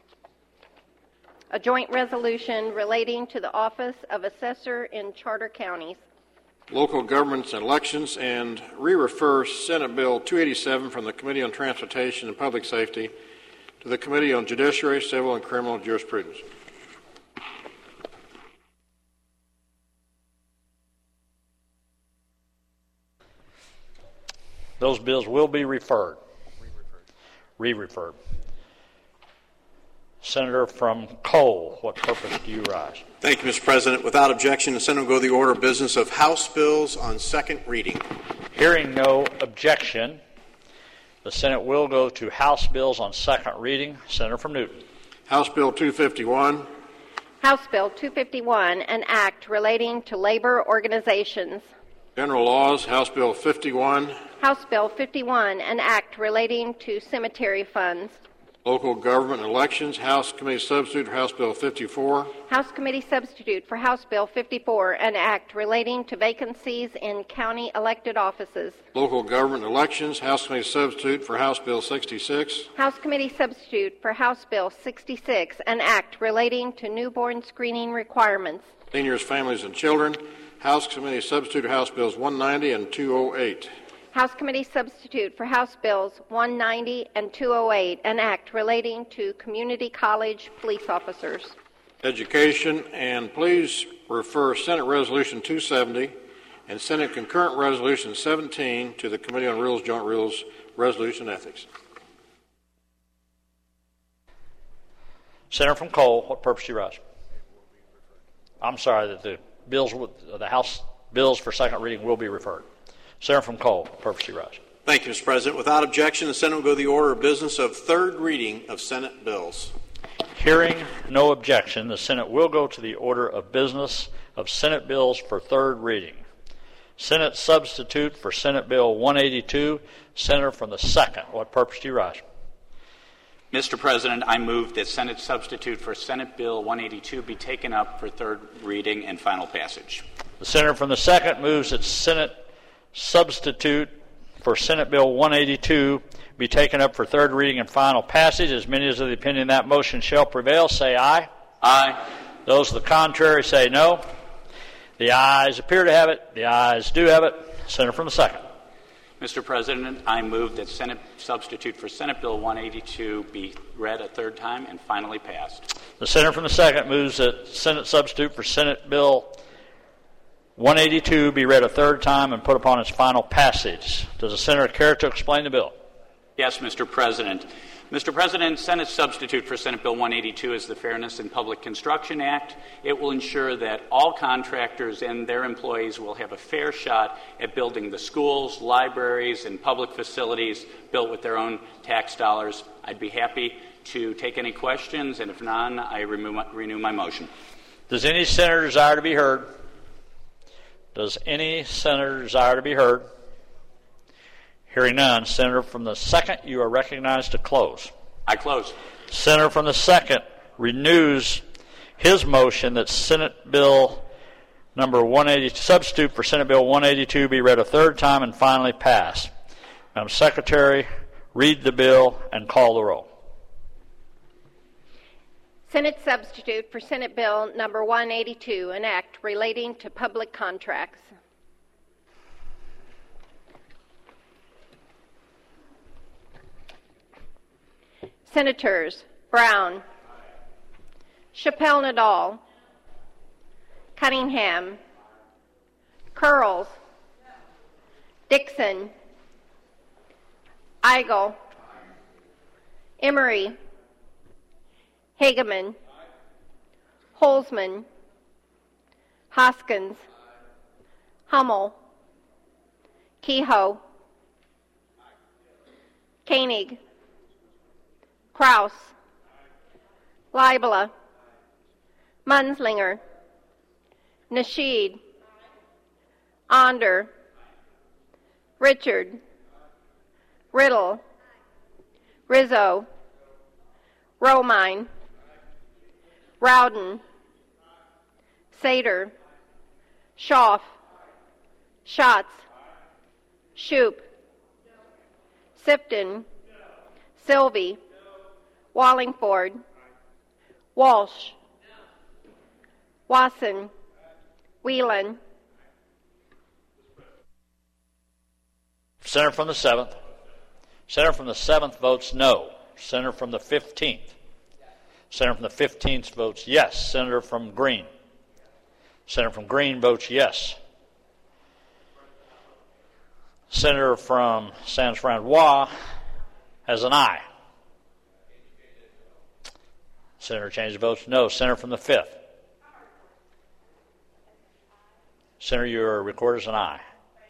a joint resolution relating to the office of assessor in charter counties. Local governments and elections, and re-refer Senate Bill two eighty-seven from the Committee on Transportation and Public Safety to the Committee on Judiciary, Civil, and Criminal Jurisprudence. Those bills will be referred. Re-referred. Senator from Cole, what purpose do you rise? Thank you, Mister President. Without objection, the Senate will go to the order of business of House bills on second reading. Hearing no objection, the Senate will go to House bills on second reading. Senator from Newton. House Bill two fifty-one. House Bill two fifty-one, an act relating to labor organizations. General laws, House Bill fifty-one. House Bill fifty-one, an act relating to cemetery funds. Local government and elections, House Committee Substitute for House Bill fifty-four. House Committee Substitute for House Bill fifty-four, an act relating to vacancies in county elected offices. Local government and elections, House Committee Substitute for House Bill sixty-six. House Committee Substitute for House Bill sixty-six, an act relating to newborn screening requirements. Seniors, families, and children, House Committee Substitute for House Bills one ninety and two oh eight. House Committee Substitute for House Bills one ninety and two oh eight, an act relating to community college police officers. Education, and please refer Senate Resolution two seventy and Senate Concurrent Resolution seventeen to the Committee on Rules, Joint Rules, Resolution Ethics. Senator from Cole, what purpose do you rise? I'm sorry that the bills, the House bills for second reading will be referred. Senator from Cole, what purpose do you rise? Thank you, Mister President. Without objection, the Senate will go to the order of business of third reading of Senate bills. Hearing no objection, the Senate will go to the order of business of Senate bills for third reading. Senate Substitute for Senate Bill one eighty-two, Senator from the second, what purpose do you rise? Mister President, I move that Senate Substitute for Senate Bill one eighty-two be taken up for third reading and final passage. The Senator from the second moves that Senate Substitute for Senate Bill one eighty-two be taken up for third reading and final passage. As many as of the opinion that motion shall prevail, say aye. Aye. Those of the contrary say no. The ayes appear to have it. The ayes do have it. Senator from the second. Mister President, I move that Senate Substitute for Senate Bill one eighty-two be read a third time and finally passed. The Senator from the second moves that Senate Substitute for Senate Bill one eighty-two be read a third time and put upon its final passage. Does the Senator care to explain the bill? Yes, Mister President. Mister President, Senate Substitute for Senate Bill one eighty-two is the Fairness in Public Construction Act. It will ensure that all contractors and their employees will have a fair shot at building the schools, libraries, and public facilities built with their own tax dollars. I'd be happy to take any questions, and if none, I renew my motion. Does any senator desire to be heard? Does any senator desire to be heard? Hearing none, Senator from the second, you are recognized to close. I close. Senator from the second renews his motion that Senate Bill number one eighty, substitute for Senate Bill one eighty-two be read a third time and finally passed. Madam Secretary, read the bill and call the roll. Senate Substitute for Senate Bill number one eighty-two, an act relating to public contracts. Senators Brown, Chappelle Nadal, Cunningham, Curls, Dixon, Eigel, Emery, Hageman, Holzman, Hoskins, Hummel, Kehoe, Koenig, Kraus, Leibler, Munslinger, Nasheed, Onder, Richard, Riddle, Rizzo, Romine, Rowden, Sater, Schaaf, Schatz, Shoup, Sifton, Sylvie, Wallingford. Walsh. Wasson. Whelan. Senator from the seventh. Senator from the seventh votes no. Senator from the fifteenth. Senator from the fifteenth votes yes. Senator from Green. Senator from Green votes yes. Senator from San Francois has an aye. Senator changes votes no. Senator from the fifth. Senator, your record is an aye.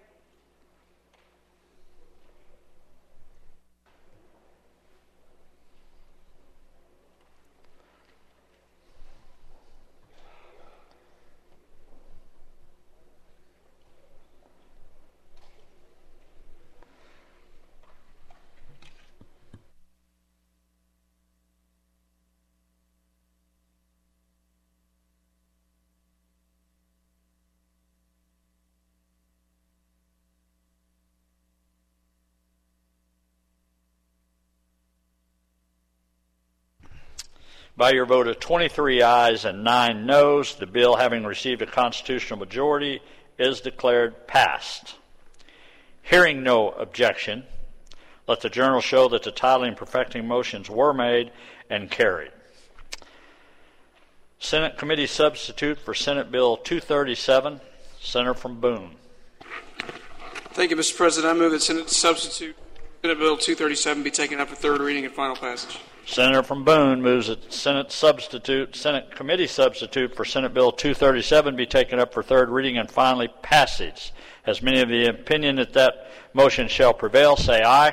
By your vote of twenty-three ayes and nine noes, the bill, having received a constitutional majority, is declared passed. Hearing no objection, let the journal show that the titling and perfecting motions were made and carried. Senate Committee Substitute for Senate Bill two thirty-seven, Senator from Boone. Thank you, Mister President. I move that Senate Substitute Senate Bill two thirty-seven be taken up for third reading and final passage. Senator from Boone moves that Senate Substitute, Senate Committee Substitute for Senate Bill two thirty-seven be taken up for third reading and finally passage. As many of the opinion that that motion shall prevail, say aye. Aye.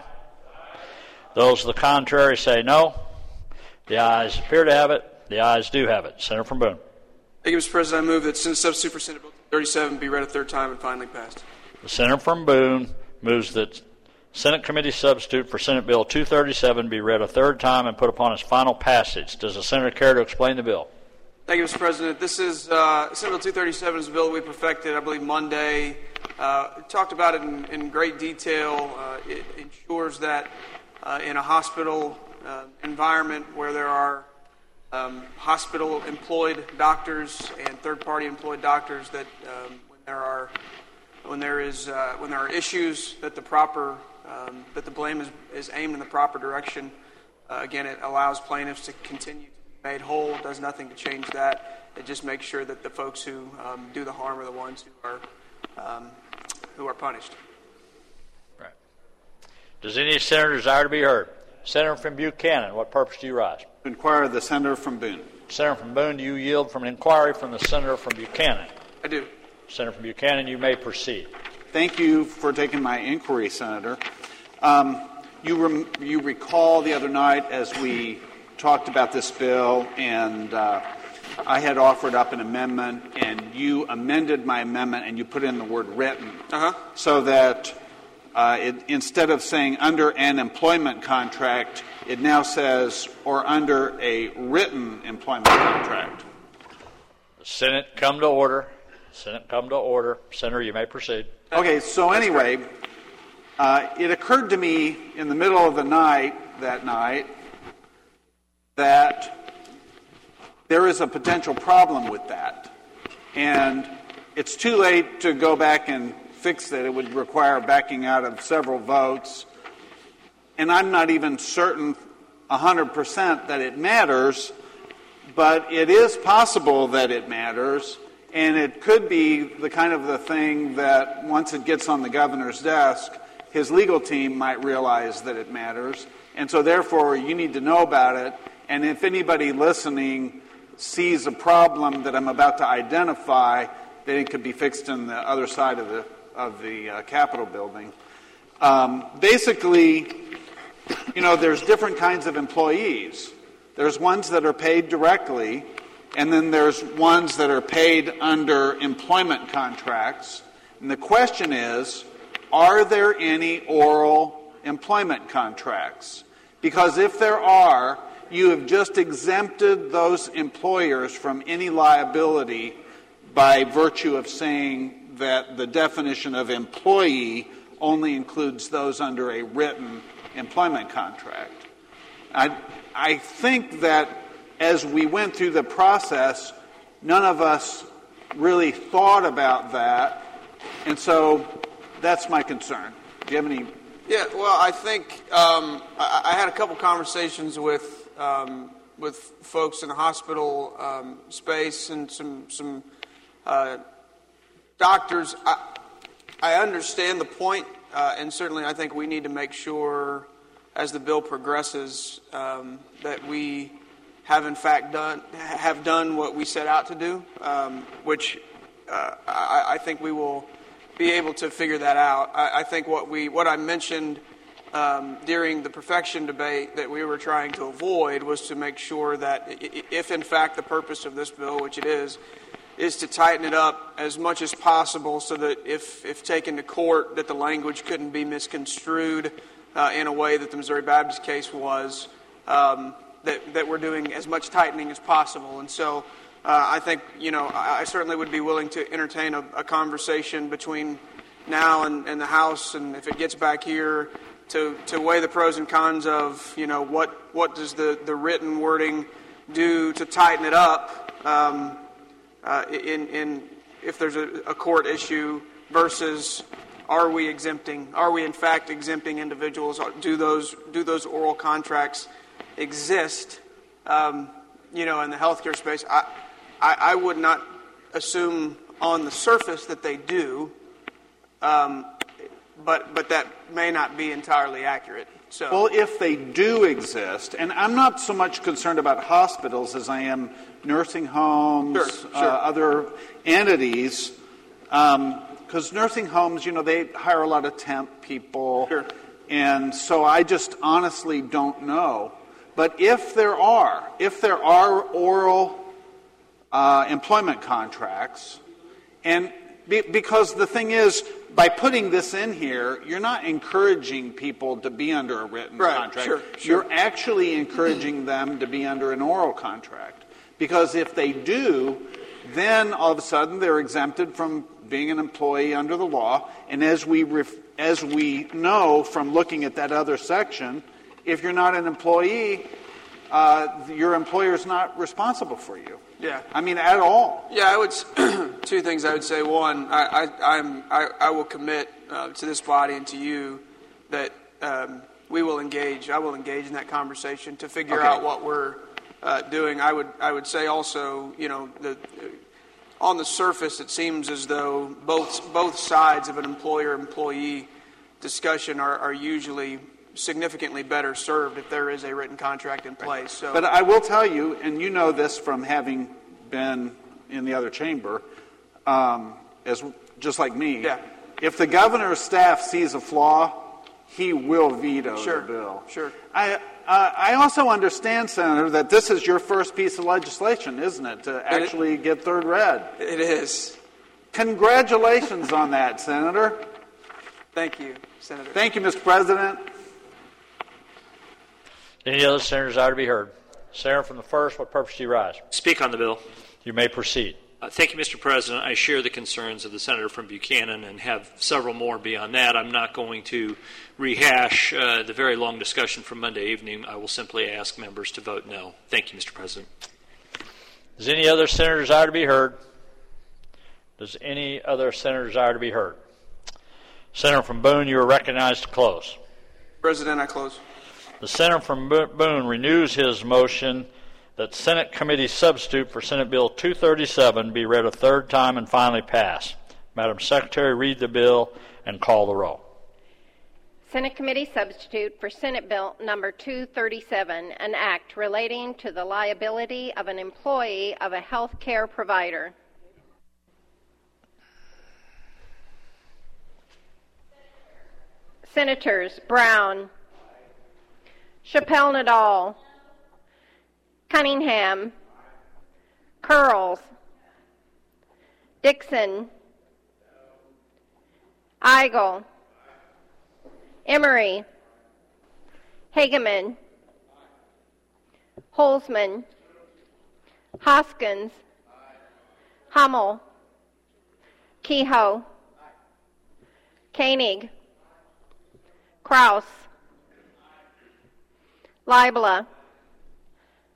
Those of the contrary say no. The ayes appear to have it. The ayes do have it. Senator from Boone. Thank you, Mister President. I move that Senate Substitute for Senate Bill two thirty-seven be read a third time and finally passed. The Senator from Boone moves that Senate Committee Substitute for Senate Bill two thirty-seven be read a third time and put upon its final passage. Does the Senator care to explain the bill? Thank you, Mister President. This is uh, Senate Bill two thirty-seven is a bill we perfected, I believe, Monday. Uh, talked about it in, in great detail. Uh, it ensures that uh, in a hospital uh, environment where there are um, hospital-employed doctors and third-party employed doctors, that um, when there are when there is uh, when there are issues, that the proper Um, that the blame is, is aimed in the proper direction. Uh, again, it allows plaintiffs to continue to be made whole. It does nothing to change that. It just makes sure that the folks who um, do the harm are the ones who are um, who are punished. Right. Does any senator desire to be heard? Senator from Buchanan, what purpose do you rise? To inquire the senator from Boone. Senator from Boone, do you yield from an inquiry from the senator from Buchanan? I do. Senator from Buchanan, you may proceed. Thank you for taking my inquiry, Senator. Um, you, rem- you recall the other night as we talked about this bill, and uh, I had offered up an amendment, and you amended my amendment, and you put in the word written, uh-huh. so that uh, it, instead of saying under an employment contract, it now says or under a written employment contract. The Senate come to order. Senate come to order. Senator, you may proceed. Okay, so anyway, uh, it occurred to me in the middle of the night that night that there is a potential problem with that. And it's too late to go back and fix it. It would require backing out of several votes. And I'm not even certain one hundred percent that it matters, but it is possible that it matters. And it could be the kind of the thing that once it gets on the governor's desk, his legal team might realize that it matters. And so therefore, you need to know about it. And if anybody listening sees a problem that I'm about to identify, then it could be fixed on the other side of the of the uh, Capitol building. Um, basically, you know, there's different kinds of employees. There's ones that are paid directly, and then there's ones that are paid under employment contracts. And the question is, are there any oral employment contracts? Because if there are, you have just exempted those employers from any liability by virtue of saying that the definition of employee only includes those under a written employment contract. I, I think that as we went through the process, none of us really thought about that, and so that's my concern. Do you have any? Yeah, well, I think um, I, I had a couple conversations with um, with folks in the hospital um, space and some some uh, doctors. I, I understand the point, uh, and certainly I think we need to make sure, as the bill progresses, um, that we have in fact done have done what we set out to do, um, which uh, I, I think we will be able to figure that out. I, I think what we what I mentioned um, during the perfection debate that we were trying to avoid was to make sure that if in fact the purpose of this bill, which it is, is to tighten it up as much as possible so that if, if taken to court that the language couldn't be misconstrued uh, in a way that the Missouri Baptist case was, um, that, that we're doing as much tightening as possible. And so uh, I think, you know, I, I certainly would be willing to entertain a, a conversation between now and, and the House, and if it gets back here, to, to weigh the pros and cons of, you know, what, what does the, the written wording do to tighten it up um, uh, in, in if there's a, a court issue versus are we exempting, are we in fact exempting individuals? Do those, do those oral contracts exist, um, you know, in the healthcare space? I, I, I would not assume on the surface that they do, um, but but that may not be entirely accurate. So, well, if they do exist, and I'm not so much concerned about hospitals as I am nursing homes, sure, sure. Uh, other entities, because um, nursing homes, you know, they hire a lot of temp people, sure. and so I just honestly don't know. But if there are, if there are oral uh, employment contracts, and be, because the thing is, by putting this in here, you're not encouraging people to be under a written right, contract. Sure, sure. You're actually encouraging them to be under an oral contract. Because if they do, then all of a sudden they're exempted from being an employee under the law. And as we ref, as we know from looking at that other section, if you're not an employee, uh, your employer's not responsible for you. Yeah, I mean, at all. Yeah, I would. Two things I would say. One, I, I, I'm, I, I will commit uh, to this body and to you that um, we will engage. I will engage in that conversation to figure okay. out what we're uh, doing. I would, I would say also, you know, the, on the surface, it seems as though both both sides of an employer-employee discussion are, are usually significantly better served if there is a written contract in place. So, but I will tell you, and you know this from having been in the other chamber, um, as just like me. Yeah. If the governor's staff sees a flaw, he will veto sure. the bill. Sure. I uh, I also understand, Senator, that this is your first piece of legislation, isn't it, to actually it, get third read? It is. Congratulations on that, Senator. Thank you, Senator. Thank you, Mister President. Any other senators are to be heard? Senator from the first, what purpose do you rise? Speak on the bill. You may proceed. Uh, thank you, Mister President. I share the concerns of the senator from Buchanan and have several more beyond that. I'm not going to rehash uh, the very long discussion from Monday evening. I will simply ask members to vote no. Thank you, Mister President. Does any other senator desire to be heard? Does any other senator desire to be heard? Senator from Boone, you are recognized to close. President, I close. The senator from Boone renews his motion that Senate Committee substitute for Senate Bill two thirty-seven be read a third time and finally pass. Madam Secretary, read the bill and call the roll. Senate Committee substitute for Senate Bill number two thirty-seven, an act relating to the liability of an employee of a health care provider. Senators Brown, Chappelle Nadal, Cunningham, Curls, Dixon, Eigel, Emery, Hageman, Holzman, Hoskins, Hummel, Kehoe, Koenig, Kraus, Libla,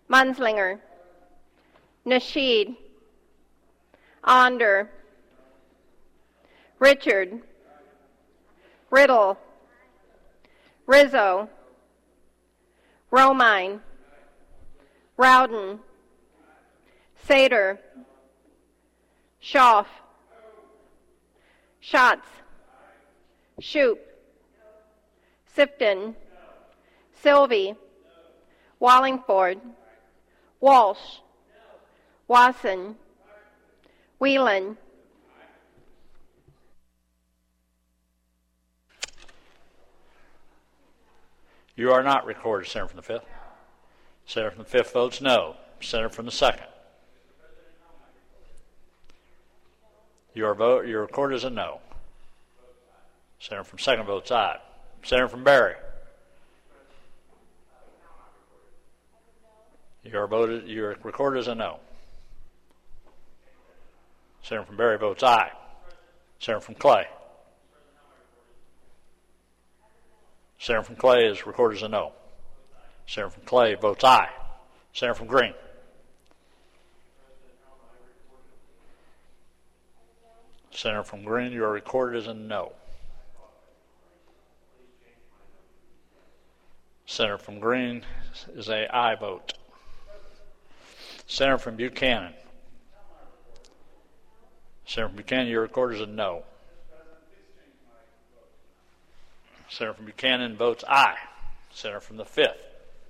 Munslinger, Nasheed, Onder, Richard, Riddle, Rizzo, Romine, Rowden, Sater, Schaaf, Schatz, Shoup, Sifton, Sylvie, Wallingford, Walsh, Wasson, Whelan. You are not recorded, Senator from the fifth. Senator from the fifth votes no. Senator from the second. Your vote, your record is a no. Senator from second votes aye. Senator from Barry. Your vote, your record is a no. Senator from Barry votes aye. Senator from Clay. Senator from Clay is recorded as a no. Senator from Clay votes aye. Senator from Green. Senator from Green, you are recorded as a no. Senator from Green is a aye vote. Senator from Buchanan. Senator from Buchanan, your record is a no. Senator from Buchanan votes aye. Senator from the fifth.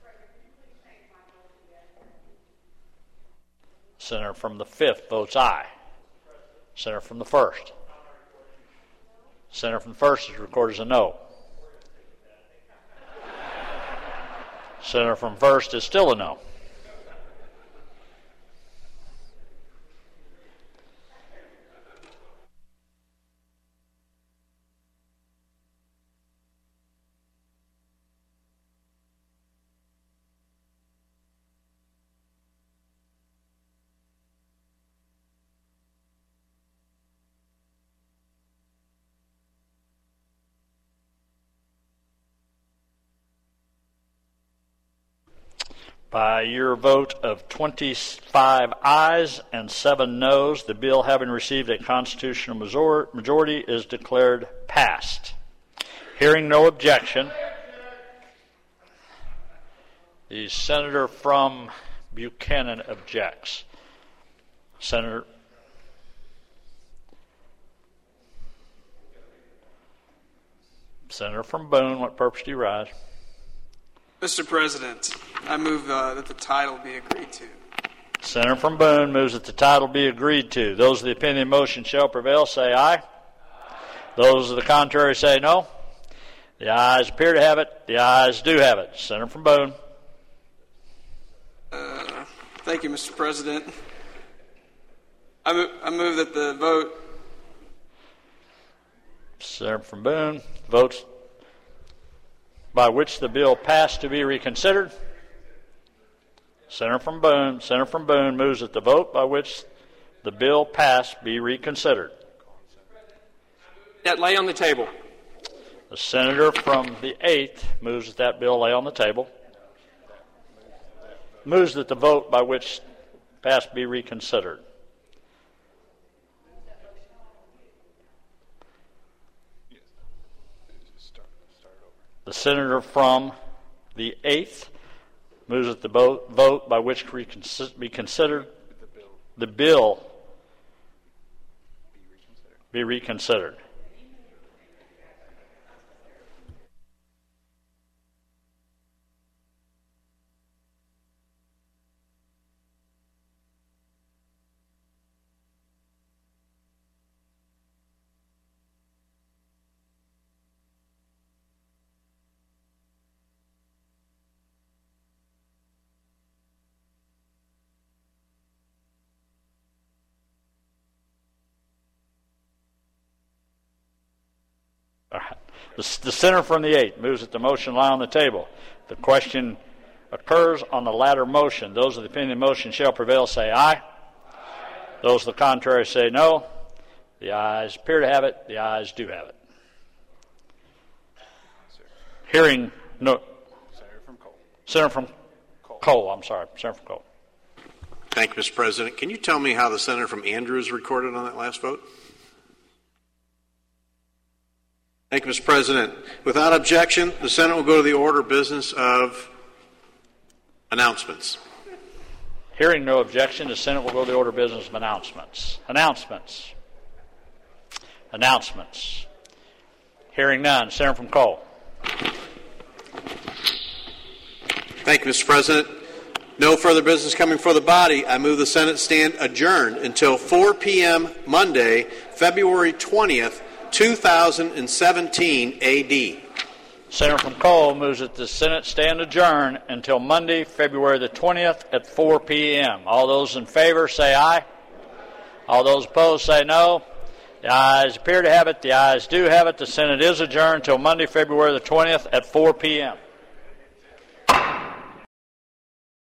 Senator from the fifth votes aye. Senator from the first. Senator from the first is recorded as a no. Senator from first is still a no. By your vote of twenty-five ayes and seven noes, the bill, having received a constitutional majority, is declared passed. Hearing no objection, the senator from Buchanan objects. Senator. Senator from Boone, what purpose do you rise? Mister President, I move uh, that the title be agreed to. Senator from Boone moves that the title be agreed to. Those of the opinion motion shall prevail, say aye. Aye. Those of the contrary say no. The ayes appear to have it. The ayes do have it. Senator from Boone. Uh, thank you, Mister President. I move, I move that the vote. Senator from Boone votes by which the bill passed to be reconsidered. Senator from Boone, Senator from Boone moves that the vote by which the bill passed be reconsidered. That lay on the table. The senator from the eighth moves that that bill lay on the table. Moves that the vote by which passed be reconsidered. The senator from the eighth moves that the vote, vote by which be considered the bill be reconsidered. The, the senator from the eighth moves that the motion lie on the table. The question occurs on the latter motion. Those of the opinion motion shall prevail, say aye. Aye. Those of the contrary say no. The ayes appear to have it. The ayes do have it. Hearing no. Senator from Cole. Senator from Cole. Cole, I'm sorry, Senator from Cole. Thank you, Mister President. Can you tell me how the senator from Andrews recorded on that last vote? Thank you, Mister President. Without objection, the Senate will go to the order of business of announcements. Hearing no objection, the Senate will go to the order of business of announcements. Announcements. Announcements. Hearing none. Senator from Cole. Thank you, Mister President. No further business coming before the body. I move the Senate stand adjourned until four p.m. Monday, February twentieth, two thousand seventeen A D. Senator from Cole moves that the Senate stand adjourned until Monday, February the twentieth at four p.m. All those in favor say aye. All those opposed say no. The ayes appear to have it. The ayes do have it. The Senate is adjourned until Monday, February the twentieth at four p.m.